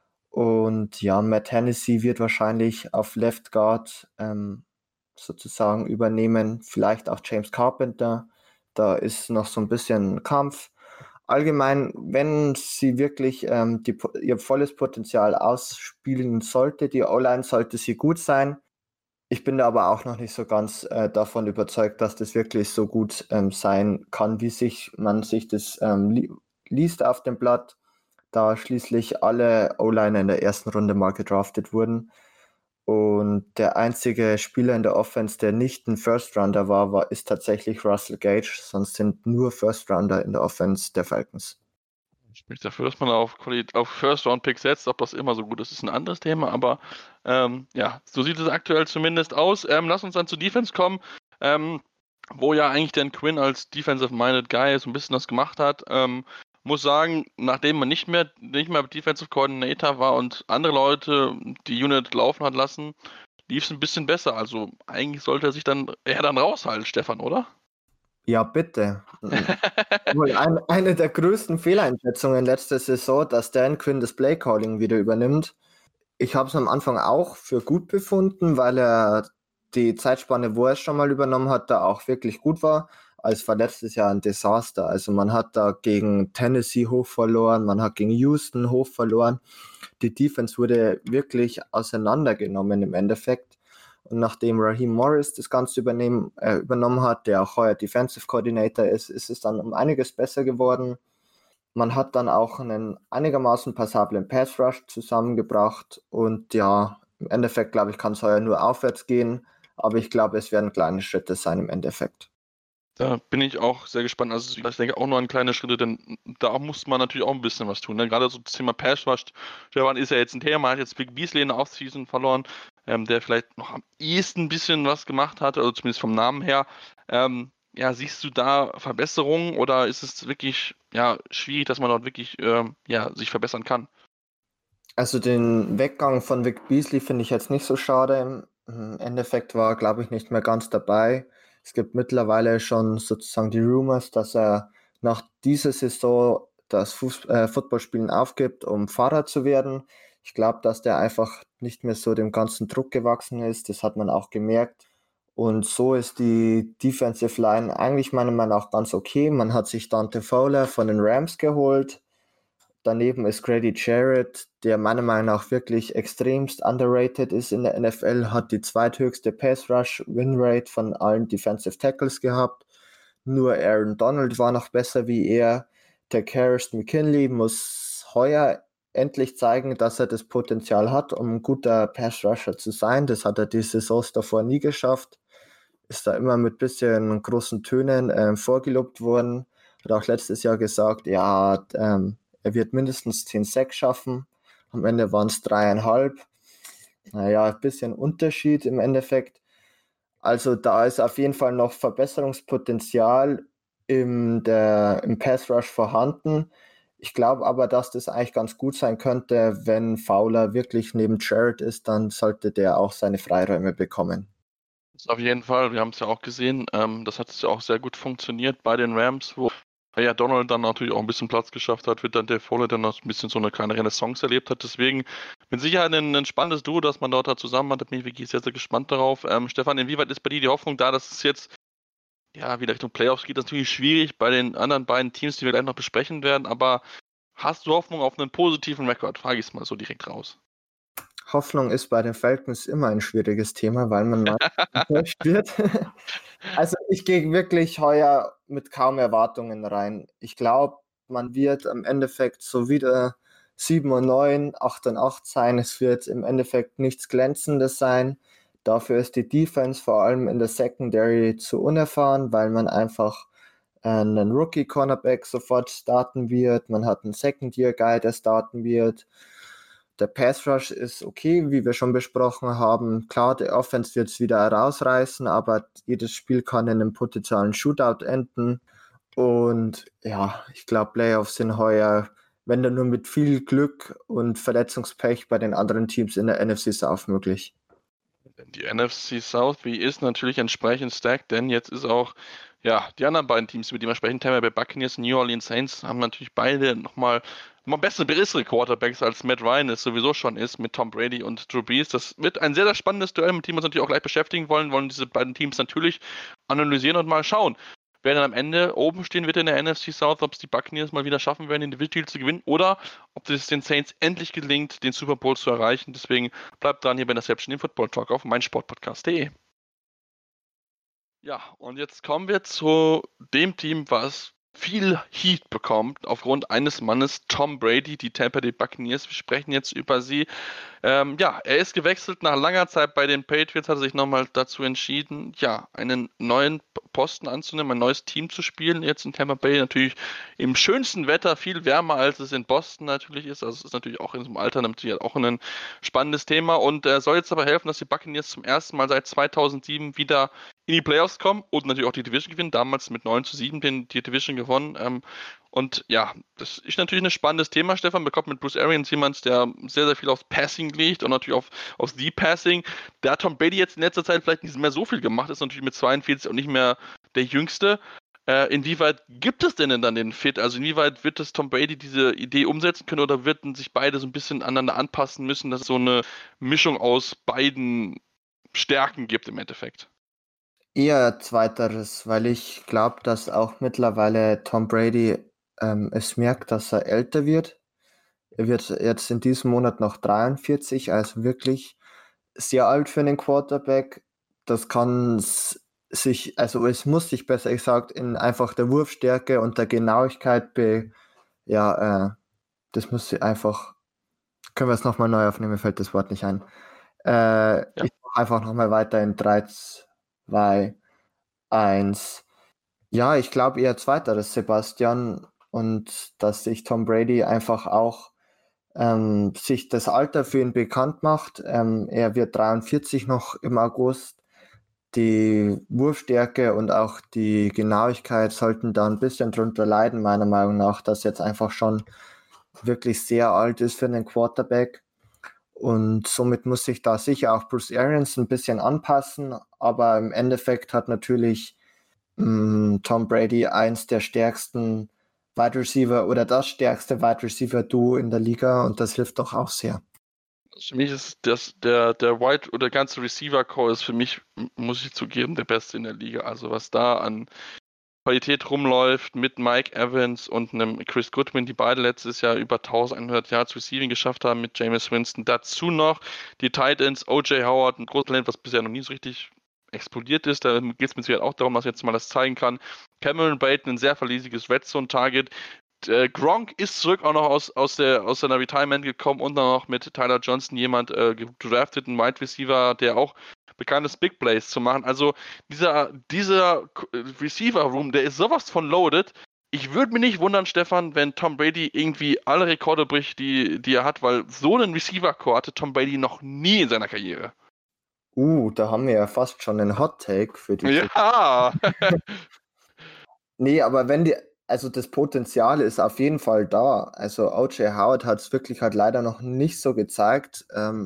Und ja, Matt Hennessy wird wahrscheinlich auf Left Guard sozusagen übernehmen. Vielleicht auch James Carpenter. Da ist noch so ein bisschen Kampf. Allgemein, wenn sie wirklich ihr volles Potenzial ausspielen sollte, die O-Line sollte sie gut sein. Ich bin da aber auch noch nicht so ganz davon überzeugt, dass das wirklich so gut sein kann, wie man sich das liest auf dem Blatt, da schließlich alle O-Liner in der ersten Runde mal gedraftet wurden. Und der einzige Spieler in der Offense, der nicht ein First-Rounder war, ist tatsächlich Russell Gage. Sonst sind nur First-Rounder in der Offense der Falcons. Ich bin dafür, dass man auf First-Round-Pick setzt. Ob das immer so gut ist, ist ein anderes Thema. Aber ja, so sieht es aktuell zumindest aus. Lass uns dann zur Defense kommen, wo ja eigentlich Dan Quinn als Defensive-Minded Guy so ein bisschen das gemacht hat. Muss sagen, nachdem man nicht mehr Defensive Coordinator war und andere Leute die Unit laufen hat lassen, lief es ein bisschen besser. Also eigentlich sollte er sich dann eher raushalten, Stefan, oder? Ja, bitte. Eine der größten Fehleinschätzungen letzte Saison, dass Dan Quinn das Playcalling wieder übernimmt. Ich habe es am Anfang auch für gut befunden, weil er die Zeitspanne, wo er es schon mal übernommen hat, da auch wirklich gut war. als war letztes Jahr ein Desaster. Also man hat da gegen Tennessee hoch verloren, man hat gegen Houston hoch verloren. Die Defense wurde wirklich auseinandergenommen im Endeffekt. Und nachdem Raheem Morris das Ganze übernommen hat, der auch heuer Defensive Coordinator ist es dann um einiges besser geworden. Man hat dann auch einen einigermaßen passablen Pass Rush zusammengebracht und ja, im Endeffekt, glaube ich, kann es heuer nur aufwärts gehen, aber ich glaube, es werden kleine Schritte sein im Endeffekt. Da bin ich auch sehr gespannt. Also ich denke auch nur an kleine Schritte, denn da muss man natürlich auch ein bisschen was tun. Ne? Gerade so das Thema Pass Rush, Stefan ist ja jetzt ein Thema, hat jetzt Vic Beasley in der Offseason verloren, der vielleicht noch am ehesten ein bisschen was gemacht hat, also zumindest vom Namen her. Ja, siehst du da Verbesserungen oder ist es wirklich schwierig, dass man dort wirklich sich verbessern kann? Also den Weggang von Vic Beasley finde ich jetzt nicht so schade. Im Endeffekt war, glaube ich, nicht mehr ganz dabei. Es gibt mittlerweile schon sozusagen die Rumors, dass er nach dieser Saison das Footballspielen aufgibt, um Fahrer zu werden. Ich glaube, dass der einfach nicht mehr so dem ganzen Druck gewachsen ist. Das hat man auch gemerkt. Und so ist die Defensive Line eigentlich meiner Meinung nach ganz okay. Man hat sich Dante Fowler von den Rams geholt. Daneben ist Grady Jarrett, der meiner Meinung nach wirklich extremst underrated ist in der NFL, hat die zweithöchste Pass-Rush-Win-Rate von allen Defensive Tackles gehabt. Nur Aaron Donald war noch besser wie er. Der Karrist McKinley muss heuer endlich zeigen, dass er das Potenzial hat, um ein guter Pass-Rusher zu sein. Das hat er die Saisons davor nie geschafft. Ist da immer mit bisschen großen Tönen vorgelobt worden. Hat auch letztes Jahr gesagt, er wird mindestens 10 Sacks schaffen. Am Ende waren es 3,5. Naja, ein bisschen Unterschied im Endeffekt. Also da ist auf jeden Fall noch Verbesserungspotenzial im Pass Rush vorhanden. Ich glaube aber, dass das eigentlich ganz gut sein könnte, wenn Fowler wirklich neben Jarrett ist, dann sollte der auch seine Freiräume bekommen. Das auf jeden Fall, wir haben es ja auch gesehen, das hat ja auch sehr gut funktioniert bei den Rams, wo Donald dann natürlich auch ein bisschen Platz geschafft hat, wird dann der Fowler dann noch ein bisschen so eine kleine Renaissance erlebt hat. Deswegen mit Sicherheit ein spannendes Duo, das man dort da zusammen hat. Da bin ich wirklich sehr, sehr gespannt darauf. Stefan, inwieweit ist bei dir die Hoffnung da, dass es jetzt wieder Richtung Playoffs geht? Das ist natürlich schwierig bei den anderen beiden Teams, die wir gleich noch besprechen werden. Aber hast du Hoffnung auf einen positiven Rekord? Frage ich es mal so direkt raus. Hoffnung ist bei den Falcons immer ein schwieriges Thema, weil man mal enttäuscht wird. Also ich gehe wirklich heuer mit kaum Erwartungen rein. Ich glaube, man wird im Endeffekt so wieder 7-9, 8-8 sein. Es wird im Endeffekt nichts Glänzendes sein. Dafür ist die Defense vor allem in der Secondary zu unerfahren, weil man einfach einen Rookie-Cornerback sofort starten wird. Man hat einen Second-Year-Guy, der starten wird. Der Pass Rush ist okay, wie wir schon besprochen haben. Klar, der Offense wird es wieder herausreißen, aber jedes Spiel kann in einem potenziellen Shootout enden. Und ja, ich glaube, Playoffs sind heuer, wenn dann nur mit viel Glück und Verletzungspech bei den anderen Teams in der NFC South möglich. Die NFC South, wie ist natürlich entsprechend stacked, denn jetzt ist auch die anderen beiden Teams, über die wir sprechen, Tampa Bay Buccaneers und New Orleans Saints, haben natürlich beide nochmal bessere Quarterbacks als Matt Ryan es sowieso schon ist mit Tom Brady und Drew Brees. Das wird ein sehr, sehr spannendes Duell, mit dem wir uns natürlich auch gleich beschäftigen wollen diese beiden Teams natürlich analysieren und mal schauen, wer dann am Ende oben stehen wird in der NFC South, ob es die Buccaneers mal wieder schaffen werden, den Division zu gewinnen oder ob es den Saints endlich gelingt, den Super Bowl zu erreichen. Deswegen bleibt dran hier bei Interception im Football Talk auf meinsportpodcast.de. Ja, und jetzt kommen wir zu dem Team, was viel Heat bekommt aufgrund eines Mannes, Tom Brady, die Tampa Bay Buccaneers. Wir sprechen jetzt über sie. Er ist gewechselt nach langer Zeit bei den Patriots, hat er sich nochmal dazu entschieden, einen neuen Posten anzunehmen, ein neues Team zu spielen, jetzt in Tampa Bay, natürlich im schönsten Wetter, viel wärmer als es in Boston natürlich ist, also es ist natürlich auch in so einem Alter natürlich auch ein spannendes Thema und soll jetzt aber helfen, dass die Buccaneers zum ersten Mal seit 2007 wieder in die Playoffs kommen und natürlich auch die Division gewinnen, damals mit 9-7 die Division gewonnen. Und das ist natürlich ein spannendes Thema, Stefan. Bekommt mit Bruce Arians jemand, der sehr, sehr viel aufs Passing liegt und natürlich aufs Deep Passing. Da hat Tom Brady jetzt in letzter Zeit vielleicht nicht mehr so viel gemacht, ist natürlich mit 42 auch nicht mehr der Jüngste. Inwieweit gibt es denn dann den Fit? Also inwieweit wird es Tom Brady diese Idee umsetzen können oder würden sich beide so ein bisschen aneinander anpassen müssen, dass es so eine Mischung aus beiden Stärken gibt im Endeffekt? Eher zweiteres, weil ich glaube, dass auch mittlerweile Tom Brady es merkt, dass er älter wird. Er wird jetzt in diesem Monat noch 43, also wirklich sehr alt für einen Quarterback. Das kann sich, also es muss sich besser gesagt in einfach der Wurfstärke und der Genauigkeit das muss sie einfach, können wir es nochmal neu aufnehmen, mir fällt das Wort nicht ein. Ich mache einfach nochmal weiter in 3, 2, 1. Ja, ich glaube eher zweiteres, Sebastian, und dass sich Tom Brady einfach auch sich das Alter für ihn bekannt macht. Er wird 43 noch im August. Die Wurfstärke und auch die Genauigkeit sollten da ein bisschen drunter leiden, meiner Meinung nach, dass jetzt einfach schon wirklich sehr alt ist für einen Quarterback. Und somit muss sich da sicher auch Bruce Arians ein bisschen anpassen. Aber im Endeffekt hat natürlich Tom Brady eins der stärksten Wide Receiver oder das stärkste Wide Receiver Duo in der Liga und das hilft doch auch sehr. Für mich ist der Wide oder ganze Receiver Core ist für mich, muss ich zugeben, der beste in der Liga. Also was da an Qualität rumläuft mit Mike Evans und einem Chris Goodwin, die beide letztes Jahr über 1100 Yards Receiving geschafft haben mit Jameis Winston. Dazu noch die Tight Ends, O.J. Howard, ein großes Talent, was bisher noch nie so richtig explodiert ist. Da geht es mit Sicherheit auch darum, dass er jetzt mal das zeigen kann. Cameron Brayton, ein sehr verlässliches Red Zone Target. Gronk ist zurück auch noch aus seiner Retirement gekommen und dann noch mit Tyler Johnson jemand gedraftet, ein Wide Receiver, der auch bekannt ist, Big Plays zu machen. Also dieser Receiver Room, der ist sowas von loaded. Ich würde mich nicht wundern, Stefan, wenn Tom Brady irgendwie alle Rekorde bricht, die er hat, weil so einen Receiver-Core hatte Tom Brady noch nie in seiner Karriere. Da haben wir ja fast schon einen Hot-Take für die Ja! Nee, aber also das Potenzial ist auf jeden Fall da. Also O.J. Howard hat es wirklich halt leider noch nicht so gezeigt,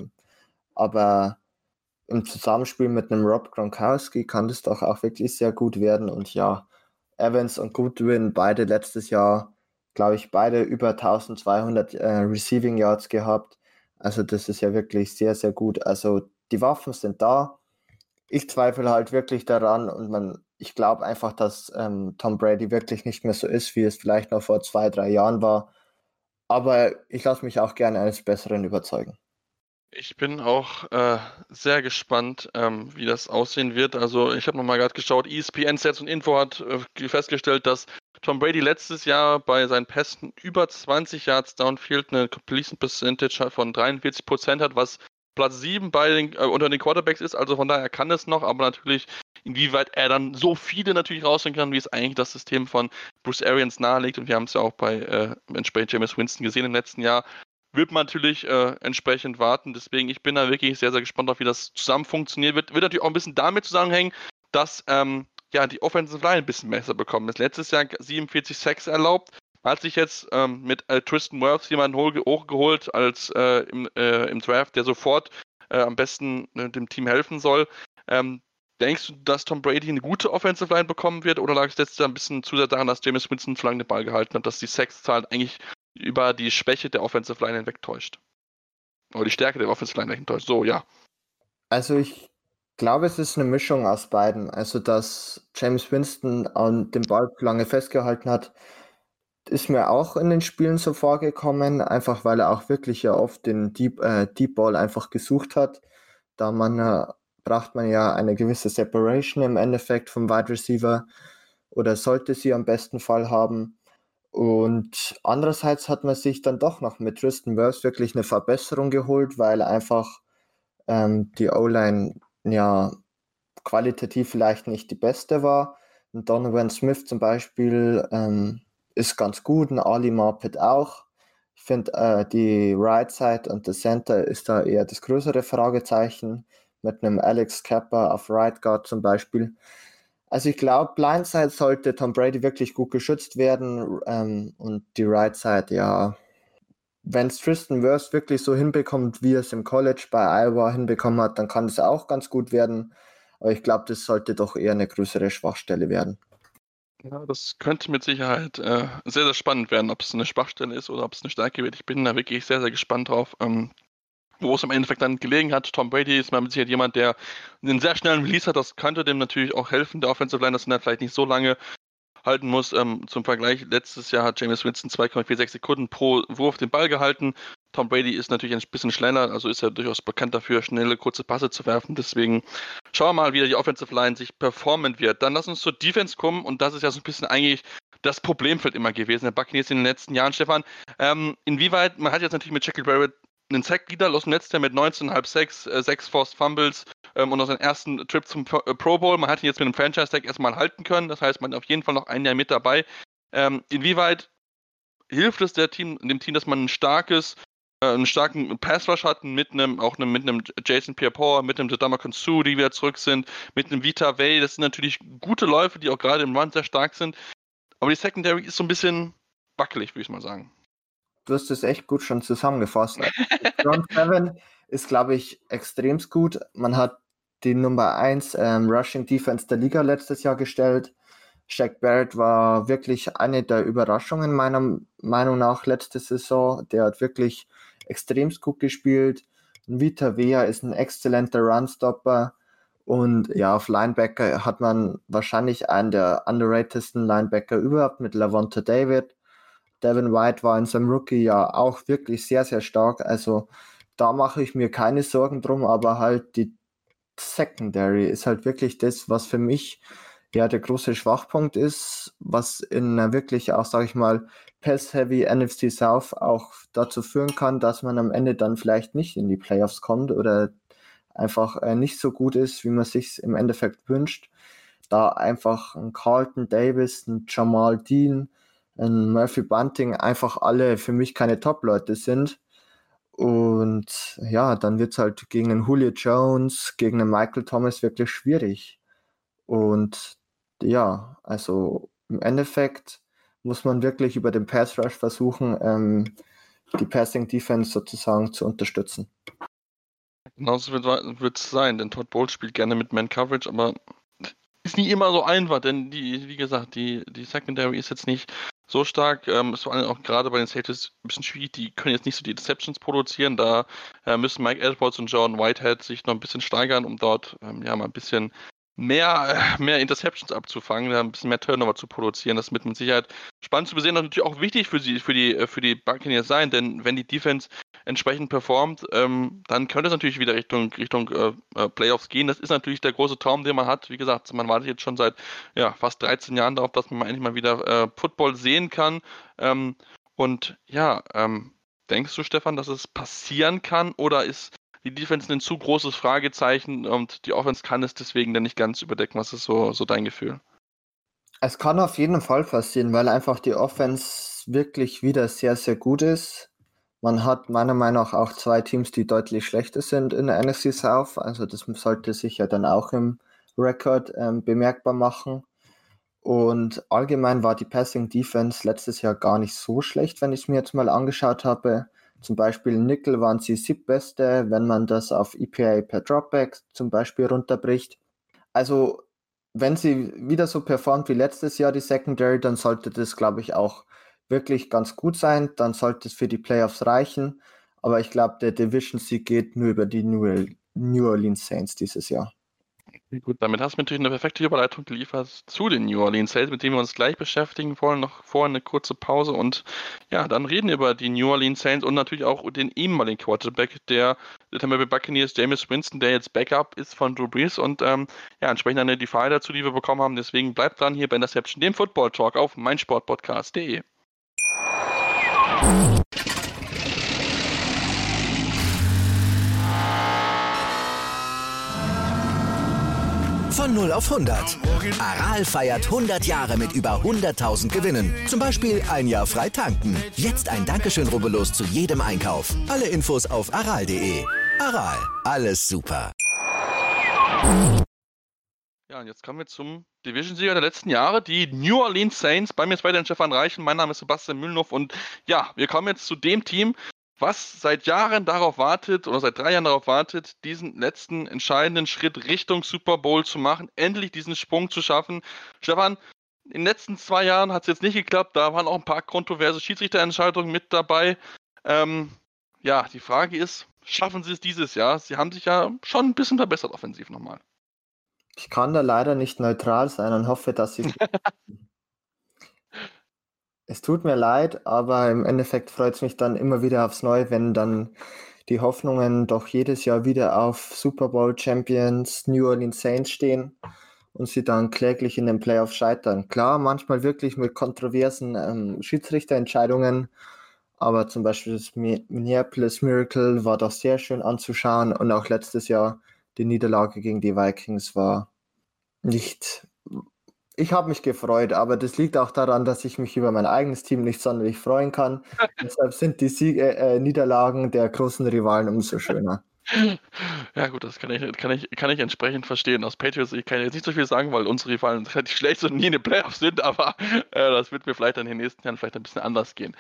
aber im Zusammenspiel mit einem Rob Gronkowski kann das doch auch wirklich sehr gut werden. Und ja, Evans und Goodwin, beide letztes Jahr, glaube ich, beide über 1200 Receiving Yards gehabt. Also das ist ja wirklich sehr, sehr gut. Also die Waffen sind da. Ich zweifle halt wirklich daran und ich glaube einfach, dass Tom Brady wirklich nicht mehr so ist, wie es vielleicht noch vor 2, 3 Jahren war. Aber ich lasse mich auch gerne eines Besseren überzeugen. Ich bin auch sehr gespannt, wie das aussehen wird. Also ich habe nochmal gerade geschaut, ESPN Stats und Info hat festgestellt, dass Tom Brady letztes Jahr bei seinen Pässen über 20 Yards Downfield eine Completion Percentage von 43% hat, was Platz 7 unter den Quarterbacks ist. Also von daher kann es noch, aber natürlich inwieweit er dann so viele natürlich rausholen kann, wie es eigentlich das System von Bruce Arians nahelegt. Und wir haben es ja auch bei entsprechend Jameis Winston gesehen im letzten Jahr. Wird man natürlich entsprechend warten. Deswegen, ich bin da wirklich sehr, sehr gespannt auf, wie das zusammen funktioniert. Wird natürlich auch ein bisschen damit zusammenhängen, dass die Offensive Line ein bisschen besser bekommen ist. Letztes Jahr 47 Sacks erlaubt. Hat sich jetzt mit Tristan Wirfs jemanden hochgeholt als im Draft, der sofort am besten dem Team helfen soll. Denkst du, dass Tom Brady eine gute Offensive Line bekommen wird, oder lag es letztes Jahr ein bisschen zu sehr daran, dass Jameis Winston zu lange den Ball gehalten hat, dass die Sacks-Zahl eigentlich über die Schwäche der Offensive Line hinwegtäuscht? Oder die Stärke der Offensive Line hinwegtäuscht? So, ja. Also ich glaube, es ist eine Mischung aus beiden. Also, dass Jameis Winston an dem Ball zu lange festgehalten hat, ist mir auch in den Spielen so vorgekommen, einfach weil er auch wirklich ja oft den Deep Ball einfach gesucht hat. Da braucht man ja eine gewisse Separation im Endeffekt vom Wide Receiver oder sollte sie am besten Fall haben. Und andererseits hat man sich dann doch noch mit Tristan Wirfs wirklich eine Verbesserung geholt, weil einfach die O-Line ja qualitativ vielleicht nicht die beste war. Und Donovan Smith zum Beispiel ist ganz gut, und Ali Marpet auch. Ich finde, die Right Side und der Center ist da eher das größere Fragezeichen, mit einem Alex Kappa auf Right Guard zum Beispiel. Also ich glaube, Blindside sollte Tom Brady wirklich gut geschützt werden, und die Right Side, ja, wenn es Tristan Wirfs wirklich so hinbekommt, wie er es im College bei Iowa hinbekommen hat, dann kann es auch ganz gut werden. Aber ich glaube, das sollte doch eher eine größere Schwachstelle werden. Ja, das könnte mit Sicherheit sehr, sehr spannend werden, ob es eine Schwachstelle ist oder ob es eine Stärke wird. Ich bin da wirklich sehr, sehr gespannt drauf. wo es im Endeffekt dann gelegen hat. Tom Brady ist mal mit Sicherheit jemand, der einen sehr schnellen Release hat. Das könnte dem natürlich auch helfen, der Offensive Line, dass er vielleicht nicht so lange halten muss. Zum Vergleich, letztes Jahr hat Jameis Winston 2,46 Sekunden pro Wurf den Ball gehalten. Tom Brady ist natürlich ein bisschen schneller, also ist er durchaus bekannt dafür, schnelle, kurze Pässe zu werfen. Deswegen schauen wir mal, wie die Offensive Line sich performen wird. Dann lass uns zur Defense kommen und das ist ja so ein bisschen eigentlich das Problemfeld immer gewesen, der Buccaneers in den letzten Jahren, Stefan. Inwieweit, man hat jetzt natürlich mit Shaquille Barrett einen Sack-Leader aus dem letzten Jahr mit 19,5 Sacks, 6 Forced Fumbles und auch seinen ersten Trip zum Pro Bowl. Man hat ihn jetzt mit einem Franchise-Tag erstmal halten können, das heißt, man hat auf jeden Fall noch ein Jahr mit dabei. Inwieweit hilft es dem Team, dass man einen starken Pass-Rush hat, mit einem Jason Pierre-Paul, mit einem Ndamukong Suh, die wieder zurück sind, mit einem Vita Vea. Das sind natürlich gute Läufe, die auch gerade im Run sehr stark sind. Aber die Secondary ist so ein bisschen wackelig, würde ich mal sagen. Du hast es echt gut schon zusammengefasst. Die Front Seven ist, glaube ich, extremst gut. Man hat die Nummer 1 Rushing Defense der Liga letztes Jahr gestellt. Shaq Barrett war wirklich eine der Überraschungen meiner Meinung nach letzte Saison. Der hat wirklich extremst gut gespielt. Vita Vea ist ein exzellenter Runstopper. Und ja, auf Linebacker hat man wahrscheinlich einen der underratedsten Linebacker überhaupt mit Lavonte David. Devin White war in seinem Rookie-Jahr auch wirklich sehr, sehr stark. Also da mache ich mir keine Sorgen drum, aber halt die Secondary ist halt wirklich das, was für mich ja der große Schwachpunkt ist, was in einer wirklich auch, sage ich mal, Pass-Heavy NFC South auch dazu führen kann, dass man am Ende dann vielleicht nicht in die Playoffs kommt oder einfach nicht so gut ist, wie man sich im Endeffekt wünscht. Da einfach ein Carlton Davis, ein Jamal Dean, ein Murphy Bunting einfach alle für mich keine Top-Leute sind. Und ja, dann wird es halt gegen einen Julio Jones, gegen einen Michael Thomas wirklich schwierig. Und ja, also im Endeffekt muss man wirklich über den Pass Rush versuchen, die Passing Defense sozusagen zu unterstützen. Genauso wird es sein, denn Todd Bowles spielt gerne mit Man-Coverage, aber ist nie immer so einfach, denn wie gesagt, die Secondary ist jetzt nicht so stark, ist vor allem auch gerade bei den Safeties ein bisschen schwierig, die können jetzt nicht so die Interceptions produzieren, da müssen Mike Edwards und Jordan Whitehead sich noch ein bisschen steigern, um dort mal ein bisschen mehr Interceptions abzufangen, ein bisschen mehr Turnover zu produzieren. Das wird mit Sicherheit spannend zu besehen, das natürlich auch wichtig für die Buccaneers sein, denn wenn die Defense entsprechend performt, dann könnte es natürlich wieder Richtung Playoffs gehen. Das ist natürlich der große Traum, den man hat. Wie gesagt, man wartet jetzt schon seit fast 13 Jahren darauf, dass man endlich mal wieder Football sehen kann. Denkst du, Stefan, dass es passieren kann, oder ist die Defense ein zu großes Fragezeichen und die Offense kann es deswegen dann nicht ganz überdecken? Was ist so dein Gefühl? Es kann auf jeden Fall passieren, weil einfach die Offense wirklich wieder sehr, sehr gut ist. Man hat meiner Meinung nach auch 2 Teams, die deutlich schlechter sind in der NFC South. Also das sollte sich ja dann auch im Rekord bemerkbar machen. Und allgemein war die Passing Defense letztes Jahr gar nicht so schlecht, wenn ich es mir jetzt mal angeschaut habe. Zum Beispiel Nickel waren sie 7. wenn man das auf EPA per Dropback zum Beispiel runterbricht. Also wenn sie wieder so performt wie letztes Jahr, die Secondary, dann sollte das, glaube ich, auch wirklich ganz gut sein. Dann sollte es für die Playoffs reichen. Aber ich glaube, der Division-Sieg geht nur über die New Orleans Saints dieses Jahr. Gut, damit hast du natürlich eine perfekte Überleitung geliefert zu den New Orleans Saints, mit denen wir uns gleich beschäftigen wollen. Noch vorher eine kurze Pause und ja, dann reden wir über die New Orleans Saints und natürlich auch den ehemaligen Quarterback der Tampa Bay Buccaneers, Jameis Winston, der jetzt Backup ist von Drew Brees und entsprechend eine Defy dazu, die wir bekommen haben. Deswegen bleibt dran hier bei Interception, dem Football Talk auf meinsportpodcast.de. Von 0 auf 100. Aral feiert 100 Jahre mit über 100.000 Gewinnen. Zum Beispiel ein Jahr frei tanken. Jetzt ein Dankeschön, rubbellos zu jedem Einkauf. Alle Infos auf aral.de. Aral, alles super. Ja, und jetzt kommen wir zum Division-Sieger der letzten Jahre, die New Orleans Saints. Bei mir ist weiterhin Stefan Reichen, mein Name ist Sebastian Mühlenhoff und ja, wir kommen jetzt zu dem Team, was seit Jahren darauf wartet oder seit 3 Jahren darauf wartet, diesen letzten entscheidenden Schritt Richtung Super Bowl zu machen, endlich diesen Sprung zu schaffen. Stefan, in den letzten 2 Jahren hat es jetzt nicht geklappt, da waren auch ein paar kontroverse Schiedsrichterentscheidungen mit dabei. Die Frage ist, schaffen sie es dieses Jahr? Sie haben sich ja schon ein bisschen verbessert offensiv nochmal. Ich kann da leider nicht neutral sein und hoffe, dass ich. Es tut mir leid, aber im Endeffekt freut es mich dann immer wieder aufs Neue, wenn dann die Hoffnungen doch jedes Jahr wieder auf Super Bowl Champions New Orleans Saints stehen und sie dann kläglich in den Playoffs scheitern. Klar, manchmal wirklich mit kontroversen Schiedsrichterentscheidungen, aber zum Beispiel das Minneapolis Miracle war doch sehr schön anzuschauen und auch letztes Jahr die Niederlage gegen die Vikings war nicht. Ich habe mich gefreut, aber das liegt auch daran, dass ich mich über mein eigenes Team nicht sonderlich freuen kann. Deshalb sind die Niederlagen der großen Rivalen umso schöner. Ja gut, das kann ich entsprechend verstehen. Aus Patriots, ich kann jetzt nicht so viel sagen, weil unsere Rivalen relativ schlecht und nie in den Playoffs sind, aber das wird mir vielleicht in den nächsten Jahren vielleicht ein bisschen anders gehen.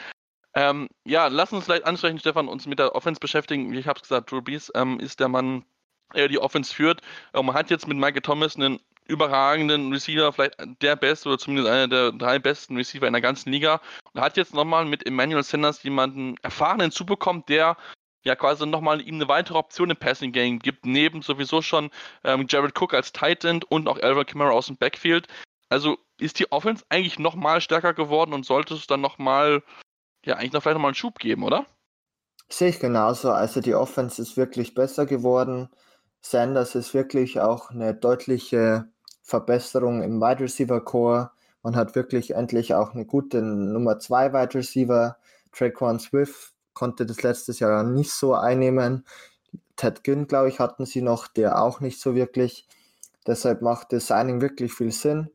Ja, lass uns vielleicht ansprechen, Stefan, uns mit der Offense beschäftigen. Wie ich habe es gesagt, Drew Brees ist der Mann, der die Offense führt. Man hat jetzt mit Michael Thomas einen überragenden Receiver, vielleicht der beste oder zumindest einer der 3 besten Receiver in der ganzen Liga. Und hat jetzt nochmal mit Emmanuel Sanders jemanden Erfahrenen zubekommen, der ja quasi nochmal ihm eine weitere Option im Passing Game gibt, neben sowieso schon Jared Cook als Tight End und auch Alvin Kamara aus dem Backfield. Also ist die Offense eigentlich nochmal stärker geworden und sollte es dann nochmal, ja, eigentlich noch vielleicht nochmal einen Schub geben, oder? Sehe ich genauso. Also die Offense ist wirklich besser geworden. Sanders ist wirklich auch eine deutliche Verbesserung im Wide Receiver Core. Man hat wirklich endlich auch eine gute Nummer 2 Wide Receiver. Tre'Quan Swift konnte das letztes Jahr nicht so einnehmen. Ted Ginn, glaube ich, hatten sie noch, der auch nicht so wirklich. Deshalb macht das Signing wirklich viel Sinn.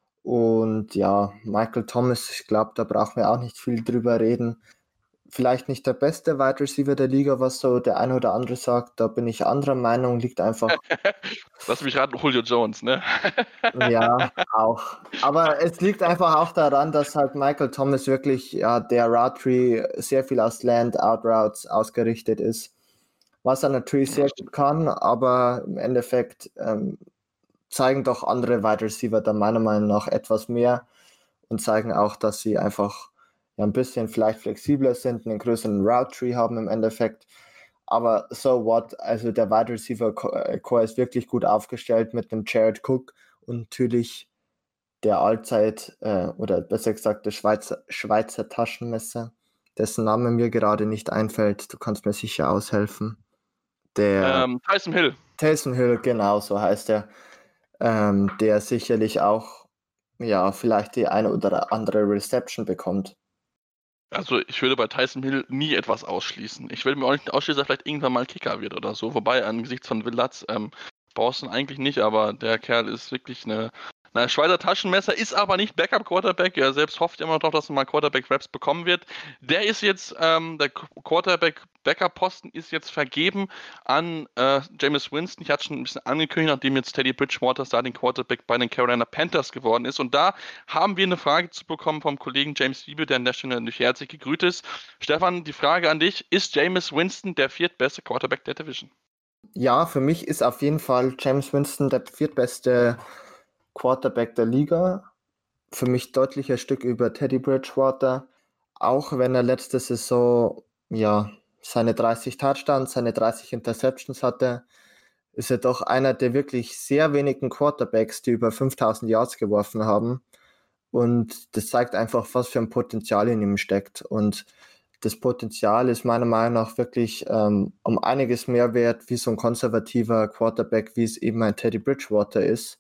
Und ja, Michael Thomas, ich glaube, da brauchen wir auch nicht viel drüber reden. Vielleicht nicht der beste Wide Receiver der Liga, was so der eine oder andere sagt. Da bin ich anderer Meinung, liegt einfach. Lass mich raten, Julio Jones, ne? Ja, auch. Aber es liegt einfach auch daran, dass halt Michael Thomas wirklich, ja, der Route Tree sehr viel aus Land-Out-Routes ausgerichtet ist. Was er natürlich sehr gut kann, aber im Endeffekt zeigen doch andere Wide Receiver da meiner Meinung nach etwas mehr und zeigen auch, dass sie einfach ja ein bisschen vielleicht flexibler sind, einen größeren Route Tree haben im Endeffekt. Aber so what, also der Wide Receiver Core ist wirklich gut aufgestellt mit dem Jared Cook und natürlich der Allzeit, oder besser gesagt der Schweizer Taschenmesser, dessen Name mir gerade nicht einfällt. Du kannst mir sicher aushelfen. Der Taysom Hill, genau, so heißt er. Der sicherlich auch, ja, vielleicht die eine oder andere Reception bekommt. Also ich würde bei Taysom Hill nie etwas ausschließen. Ich will mir auch nicht ausschließen, dass er vielleicht irgendwann mal Kicker wird oder so. Wobei, angesichts von Will Lutz brauchst du ihn eigentlich nicht, aber der Kerl ist wirklich eine Schweizer Taschenmesser, ist aber nicht Backup-Quarterback. Er selbst hofft immer noch, dass er mal Quarterback-Raps bekommen wird. Der ist jetzt, der Quarterback-Backup-Posten ist jetzt vergeben an Jameis Winston. Ich hatte schon ein bisschen angekündigt, nachdem jetzt Teddy Bridgewater Starting Quarterback bei den Carolina Panthers geworden ist. Und da haben wir eine Frage zu bekommen vom Kollegen James Wiebe, der an der Stelle durch herzlich gegrüßt ist. Stefan, die Frage an dich: Ist Jameis Winston der 4. beste Quarterback der Division? Ja, für mich ist auf jeden Fall Jameis Winston der 4. beste Quarterback der Liga. Für mich deutlich ein Stück über Teddy Bridgewater. Auch wenn er letzte Saison ja seine 30 Touchdowns, seine 30 Interceptions hatte, ist er doch einer der wirklich sehr wenigen Quarterbacks, die über 5000 Yards geworfen haben. Und das zeigt einfach, was für ein Potenzial in ihm steckt. Und das Potenzial ist meiner Meinung nach wirklich um einiges mehr wert, wie so ein konservativer Quarterback, wie es eben ein Teddy Bridgewater ist.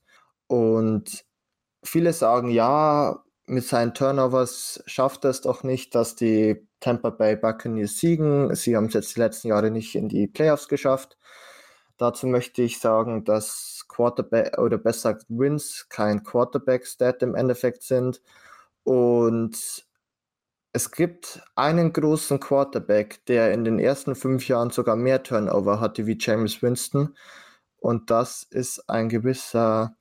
Und viele sagen, ja, mit seinen Turnovers schafft er es doch nicht, dass die Tampa Bay Buccaneers siegen. Sie haben es jetzt die letzten Jahre nicht in die Playoffs geschafft. Dazu möchte ich sagen, dass Quarterback oder besser gesagt Wins kein Quarterback-Stat im Endeffekt sind. Und es gibt einen großen Quarterback, der in den ersten 5 Jahren sogar mehr Turnover hatte wie Jameis Winston. Und das ist ein gewisser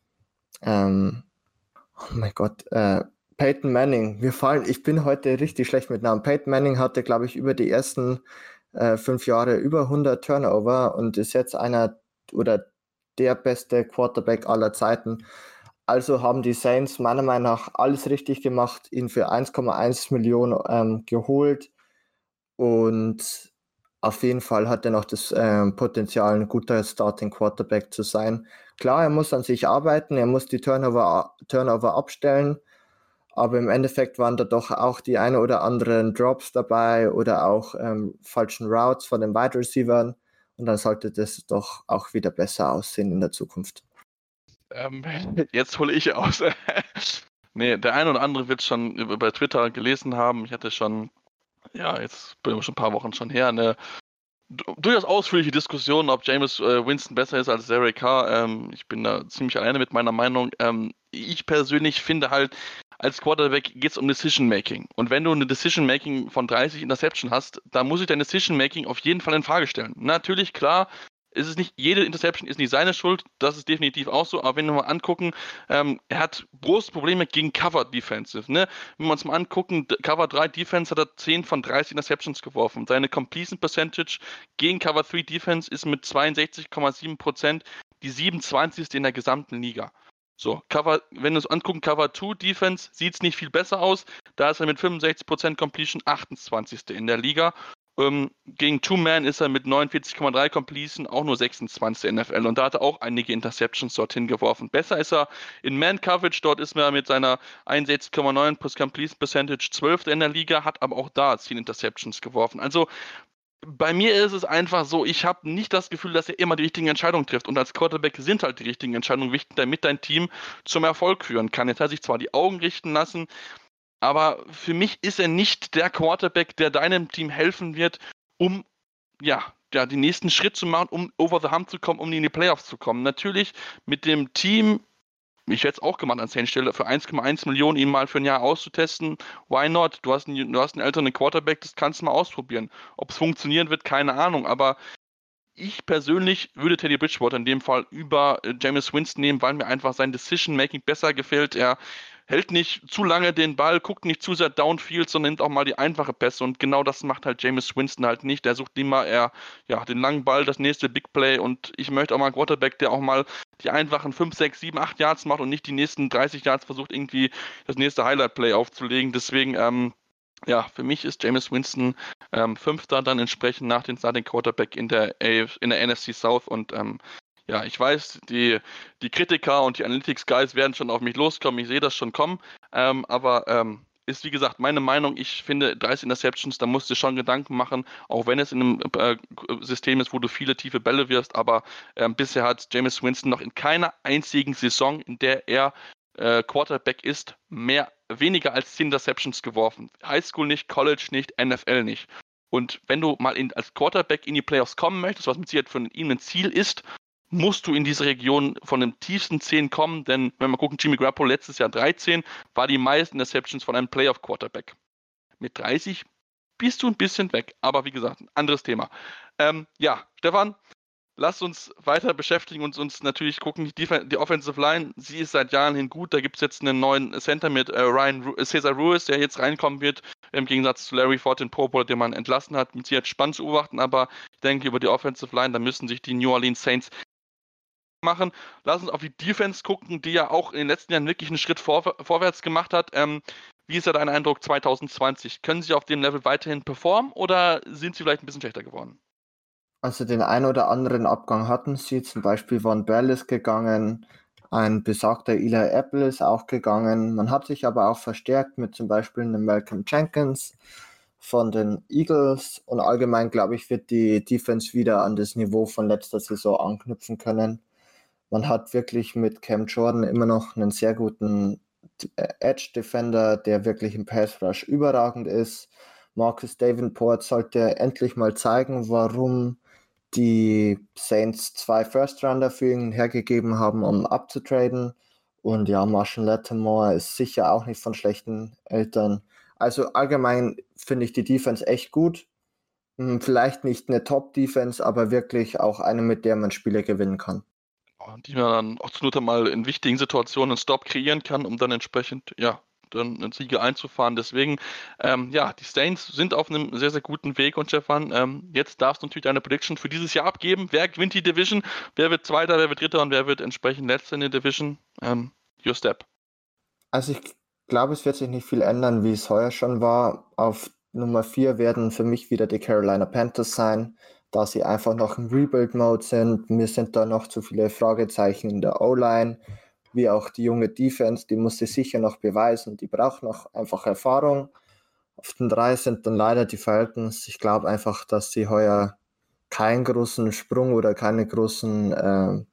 oh mein Gott, Peyton Manning. Ich bin heute richtig schlecht mit Namen. Peyton Manning hatte, glaube ich, über die ersten 5 Jahre über 100 Turnover und ist jetzt einer oder der beste Quarterback aller Zeiten. Also haben die Saints meiner Meinung nach alles richtig gemacht, ihn für 1,1 Millionen geholt und Auf jeden Fall hat er noch das Potenzial, ein guter Starting Quarterback zu sein. Klar, er muss an sich arbeiten, er muss die Turnover abstellen, aber im Endeffekt waren da doch auch die eine oder anderen Drops dabei oder auch falschen Routes von den Wide Receivern, und dann sollte das doch auch wieder besser aussehen in der Zukunft. Jetzt hole ich aus. Nee, der eine oder andere wird schon bei Twitter gelesen haben. Ich hatte schon, jetzt bin ich schon ein paar Wochen schon her, eine durchaus ausführliche Diskussion, ob Jameis Winston besser ist als Derek Carr. Ich bin da ziemlich alleine mit meiner Meinung. Ich persönlich finde halt, als Quarterback geht es um Decision-Making. Und wenn du eine Decision-Making von 30 Interception hast, dann muss ich dein Decision-Making auf jeden Fall in Frage stellen. Natürlich, klar, jede Interception ist nicht seine Schuld, das ist definitiv auch so, aber wenn wir mal angucken, er hat große Probleme gegen Cover Defensive, ne? Wenn wir uns mal angucken, Cover 3 Defense hat er 10 von 30 Interceptions geworfen. Seine Completion Percentage gegen Cover 3 Defense ist mit 62,7% die 27. in der gesamten Liga. So, wenn wir uns angucken, Cover 2 Defense sieht es nicht viel besser aus, da ist er mit 65% Completion 28. in der Liga. Gegen Two-Man ist er mit 49,3 Completion auch nur 26 in der NFL, und da hat er auch einige Interceptions dorthin geworfen. Besser ist er in Man-Coverage, dort ist er mit seiner 61,9 plus Completion Percentage 12. in der Liga, hat aber auch da 10 Interceptions geworfen. Also bei mir ist es einfach so, ich habe nicht das Gefühl, dass er immer die richtigen Entscheidungen trifft, und als Quarterback sind halt die richtigen Entscheidungen wichtig, damit dein Team zum Erfolg führen kann. Jetzt hat er sich zwar die Augen richten lassen, aber für mich ist er nicht der Quarterback, der deinem Team helfen wird, um den nächsten Schritt zu machen, um over the hump zu kommen, um in die Playoffs zu kommen. Natürlich mit dem Team, ich hätte es auch gemacht an seiner Stelle, für 1,1 Millionen ihn mal für ein Jahr auszutesten. Why not? Du hast einen älteren Quarterback, das kannst du mal ausprobieren. Ob es funktionieren wird, keine Ahnung, aber ich persönlich würde Teddy Bridgewater in dem Fall über Jameis Winston nehmen, weil mir einfach sein Decision-Making besser gefällt. Er hält nicht zu lange den Ball, guckt nicht zu sehr downfield, sondern nimmt auch mal die einfache Pässe, und genau das macht halt Jameis Winston halt nicht. Er sucht immer den langen Ball, das nächste Big Play, und ich möchte auch mal einen Quarterback, der auch mal die einfachen 5, 6, 7, 8 Yards macht und nicht die nächsten 30 Yards versucht, irgendwie das nächste Highlight-Play aufzulegen. Deswegen, für mich ist Jameis Winston Fünfter dann entsprechend nach dem Starting Quarterback in der NFC South, und ich weiß, die Kritiker und die Analytics-Guys werden schon auf mich loskommen, ich sehe das schon kommen, aber ist wie gesagt meine Meinung. Ich finde 30 Interceptions, da musst du schon Gedanken machen, auch wenn es in einem System ist, wo du viele tiefe Bälle wirfst, aber bisher hat Jameis Winston noch in keiner einzigen Saison, in der er Quarterback ist, weniger als 10 Interceptions geworfen. Highschool nicht, College nicht, NFL nicht. Und wenn du mal als Quarterback in die Playoffs kommen möchtest, was mit Sicherheit von ihm ein Ziel ist, musst du in diese Region von den tiefsten 10 kommen, denn wenn wir gucken, Jimmy Garoppolo letztes Jahr 13, war die meisten Interceptions von einem Playoff-Quarterback. Mit 30 bist du ein bisschen weg, aber wie gesagt, ein anderes Thema. Stefan, lass uns weiter beschäftigen und uns natürlich gucken, die Offensive Line, sie ist seit Jahren hin gut, da gibt es jetzt einen neuen Center mit Cesar Ruiz, der jetzt reinkommen wird, im Gegensatz zu Larry Ford, den Pro Bowler, den man entlassen hat, mit Sicherheit spannend zu beobachten, aber ich denke, über die Offensive Line, da müssen sich die New Orleans Saints machen. Lass uns auf die Defense gucken, die ja auch in den letzten Jahren wirklich einen Schritt vorwärts gemacht hat. Wie ist da dein Eindruck 2020? Können sie auf dem Level weiterhin performen oder sind sie vielleicht ein bisschen schlechter geworden? Also den einen oder anderen Abgang hatten sie, zum Beispiel Von Bell ist gegangen, ein besagter Eli Apple ist auch gegangen. Man hat sich aber auch verstärkt mit zum Beispiel einem Malcolm Jenkins von den Eagles, und allgemein, glaube ich, wird die Defense wieder an das Niveau von letzter Saison anknüpfen können. Man hat wirklich mit Cam Jordan immer noch einen sehr guten Edge-Defender, der wirklich im Pass-Rush überragend ist. Marcus Davenport sollte endlich mal zeigen, warum die Saints 2 First-Rounder für ihn hergegeben haben, um abzutraden. Und ja, Marshall Lattimore ist sicher auch nicht von schlechten Eltern. Also allgemein finde ich die Defense echt gut. Vielleicht nicht eine Top-Defense, aber wirklich auch eine, mit der man Spiele gewinnen kann. Die man dann auch zur Not mal in wichtigen Situationen einen Stop kreieren kann, um dann entsprechend, dann einen Siege einzufahren. Deswegen, die Saints sind auf einem sehr, sehr guten Weg. Und Stefan, jetzt darfst du natürlich deine Prediction für dieses Jahr abgeben. Wer gewinnt die Division? Wer wird Zweiter, wer wird Dritter und wer wird entsprechend Letzter in der Division? Your step. Also ich glaube, es wird sich nicht viel ändern, wie es heuer schon war. Auf Nummer 4 werden für mich wieder die Carolina Panthers sein, da sie einfach noch im Rebuild-Mode sind. Mir sind da noch zu viele Fragezeichen in der O-Line, wie auch die junge Defense, die muss sich sicher noch beweisen, die braucht noch einfach Erfahrung. Auf den 3 sind dann leider die Falcons. Ich glaube einfach, dass sie heuer keinen großen Sprung oder keinen großen,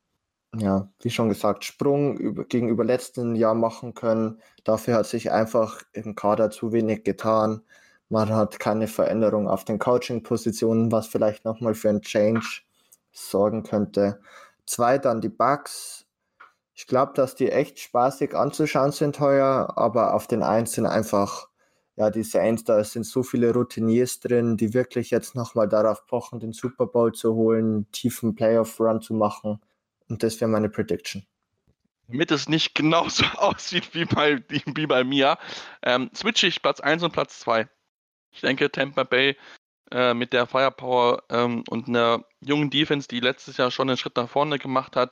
wie schon gesagt, Sprung gegenüber letzten Jahr machen können. Dafür hat sich einfach im Kader zu wenig getan. Man hat keine Veränderung auf den Coaching-Positionen, was vielleicht nochmal für einen Change sorgen könnte. 2 dann die Bucks. Ich glaube, dass die echt spaßig anzuschauen sind heuer, aber auf den 1 sind einfach, die Saints, da sind so viele Routiniers drin, die wirklich jetzt nochmal darauf pochen, den Super Bowl zu holen, tiefen Playoff-Run zu machen. Und das wäre meine Prediction. Damit es nicht genauso aussieht wie bei mir, switche ich Platz 1 und Platz 2. Ich denke, Tampa Bay mit der Firepower und einer jungen Defense, die letztes Jahr schon einen Schritt nach vorne gemacht hat,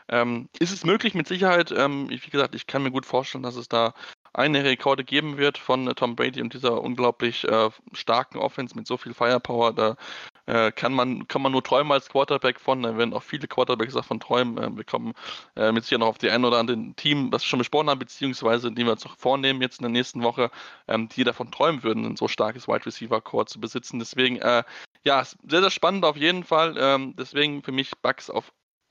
ist es möglich mit Sicherheit. Wie gesagt, ich kann mir gut vorstellen, dass es da eine Rekorde geben wird von Tom Brady und dieser unglaublich starken Offense mit so viel Firepower. Da kann man nur träumen als Quarterback von. Da werden auch viele Quarterbacks davon träumen. Wir kommen mit Sicherheit noch auf die ein oder anderen Team, was wir schon besprochen haben, beziehungsweise die wir uns noch vornehmen jetzt in der nächsten Woche, die davon träumen würden, ein so starkes Wide Receiver Core zu besitzen. Deswegen, sehr, sehr spannend auf jeden Fall. Deswegen für mich Bucks auf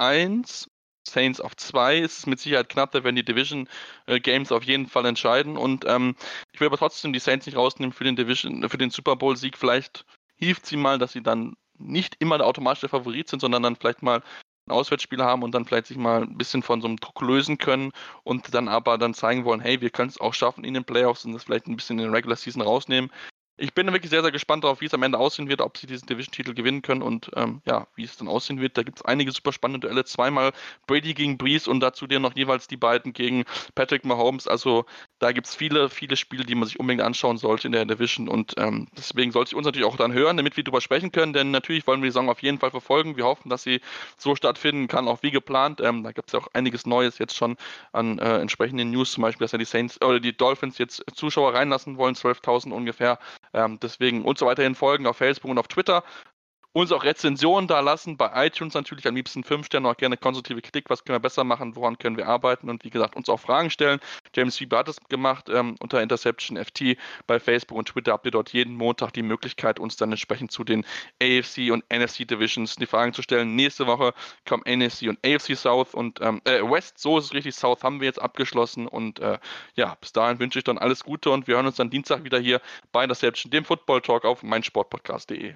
1. Saints auf 2, ist es mit Sicherheit knapp, da werden die Division Games auf jeden Fall entscheiden und ich will aber trotzdem die Saints nicht rausnehmen für den Super Bowl Sieg. Vielleicht hilft sie mal, dass sie dann nicht immer der automatische Favorit sind, sondern dann vielleicht mal ein Auswärtsspiel haben und dann vielleicht sich mal ein bisschen von so einem Druck lösen können und dann aber zeigen wollen, hey, wir können es auch schaffen in den Playoffs und das vielleicht ein bisschen in der Regular Season rausnehmen. Ich bin wirklich sehr, sehr gespannt darauf, wie es am Ende aussehen wird, ob sie diesen Division-Titel gewinnen können und wie es dann aussehen wird. Da gibt es einige super spannende Duelle. 2-mal Brady gegen Brees und dazu dir noch jeweils die beiden gegen Patrick Mahomes. Also da gibt es viele, viele Spiele, die man sich unbedingt anschauen sollte in der Division und deswegen sollte ich uns natürlich auch dann hören, damit wir darüber sprechen können, denn natürlich wollen wir die Saison auf jeden Fall verfolgen. Wir hoffen, dass sie so stattfinden kann, auch wie geplant. Da gibt es ja auch einiges Neues jetzt schon an entsprechenden News, zum Beispiel, dass ja die Saints oder die Dolphins jetzt Zuschauer reinlassen wollen, 12.000 ungefähr. Deswegen uns weiterhin folgen auf Facebook und auf Twitter. Uns auch Rezensionen da lassen, bei iTunes natürlich am liebsten 5 Sterne, auch gerne konstruktive Kritik, was können wir besser machen, woran können wir arbeiten und wie gesagt, uns auch Fragen stellen. James Weber hat es gemacht unter Interception FT bei Facebook und Twitter habt ihr dort jeden Montag die Möglichkeit, uns dann entsprechend zu den AFC und NFC Divisions die Fragen zu stellen. Nächste Woche kommen NFC und AFC South und West, so ist es richtig, South haben wir jetzt abgeschlossen und bis dahin wünsche ich dann alles Gute und wir hören uns dann Dienstag wieder hier bei Interception, dem Football Talk auf meinsportpodcast.de.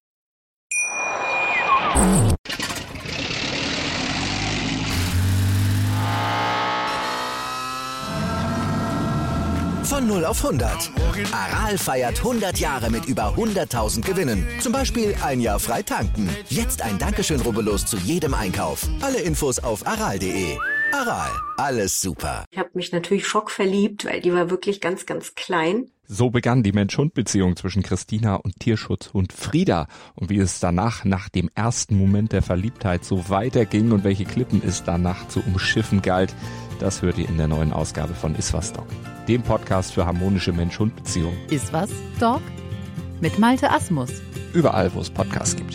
Von 0 auf 100. Aral feiert 100 Jahre mit über 100.000 Gewinnen. Zum Beispiel ein Jahr frei tanken. Jetzt ein Dankeschön, rubbellos zu jedem Einkauf. Alle Infos auf aral.de. Aral, alles super. Ich habe mich natürlich schockverliebt, weil die war wirklich ganz, ganz klein. So begann die Mensch-Hund-Beziehung zwischen Christina und Tierschutzhund Frieda. Und wie es danach, nach dem ersten Moment der Verliebtheit, so weiterging und welche Klippen es danach zu umschiffen galt, das hört ihr in der neuen Ausgabe von Iswas Dog, dem Podcast für harmonische Mensch-Hund-Beziehungen. Iswas Dog mit Malte Asmus. Überall, wo es Podcasts gibt.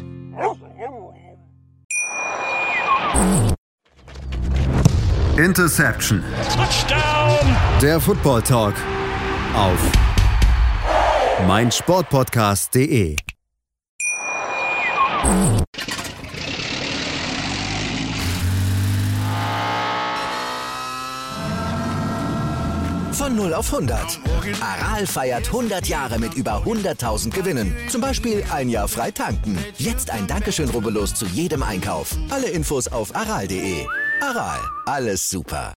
Interception. Touchdown! Der Football Talk auf meinsportpodcast.de. Von 0 auf 100. Aral feiert 100 Jahre mit über 100.000 Gewinnen. Zum Beispiel ein Jahr frei tanken. Jetzt ein Dankeschön, rubbellos zu jedem Einkauf. Alle Infos auf aral.de. Aral, alles super.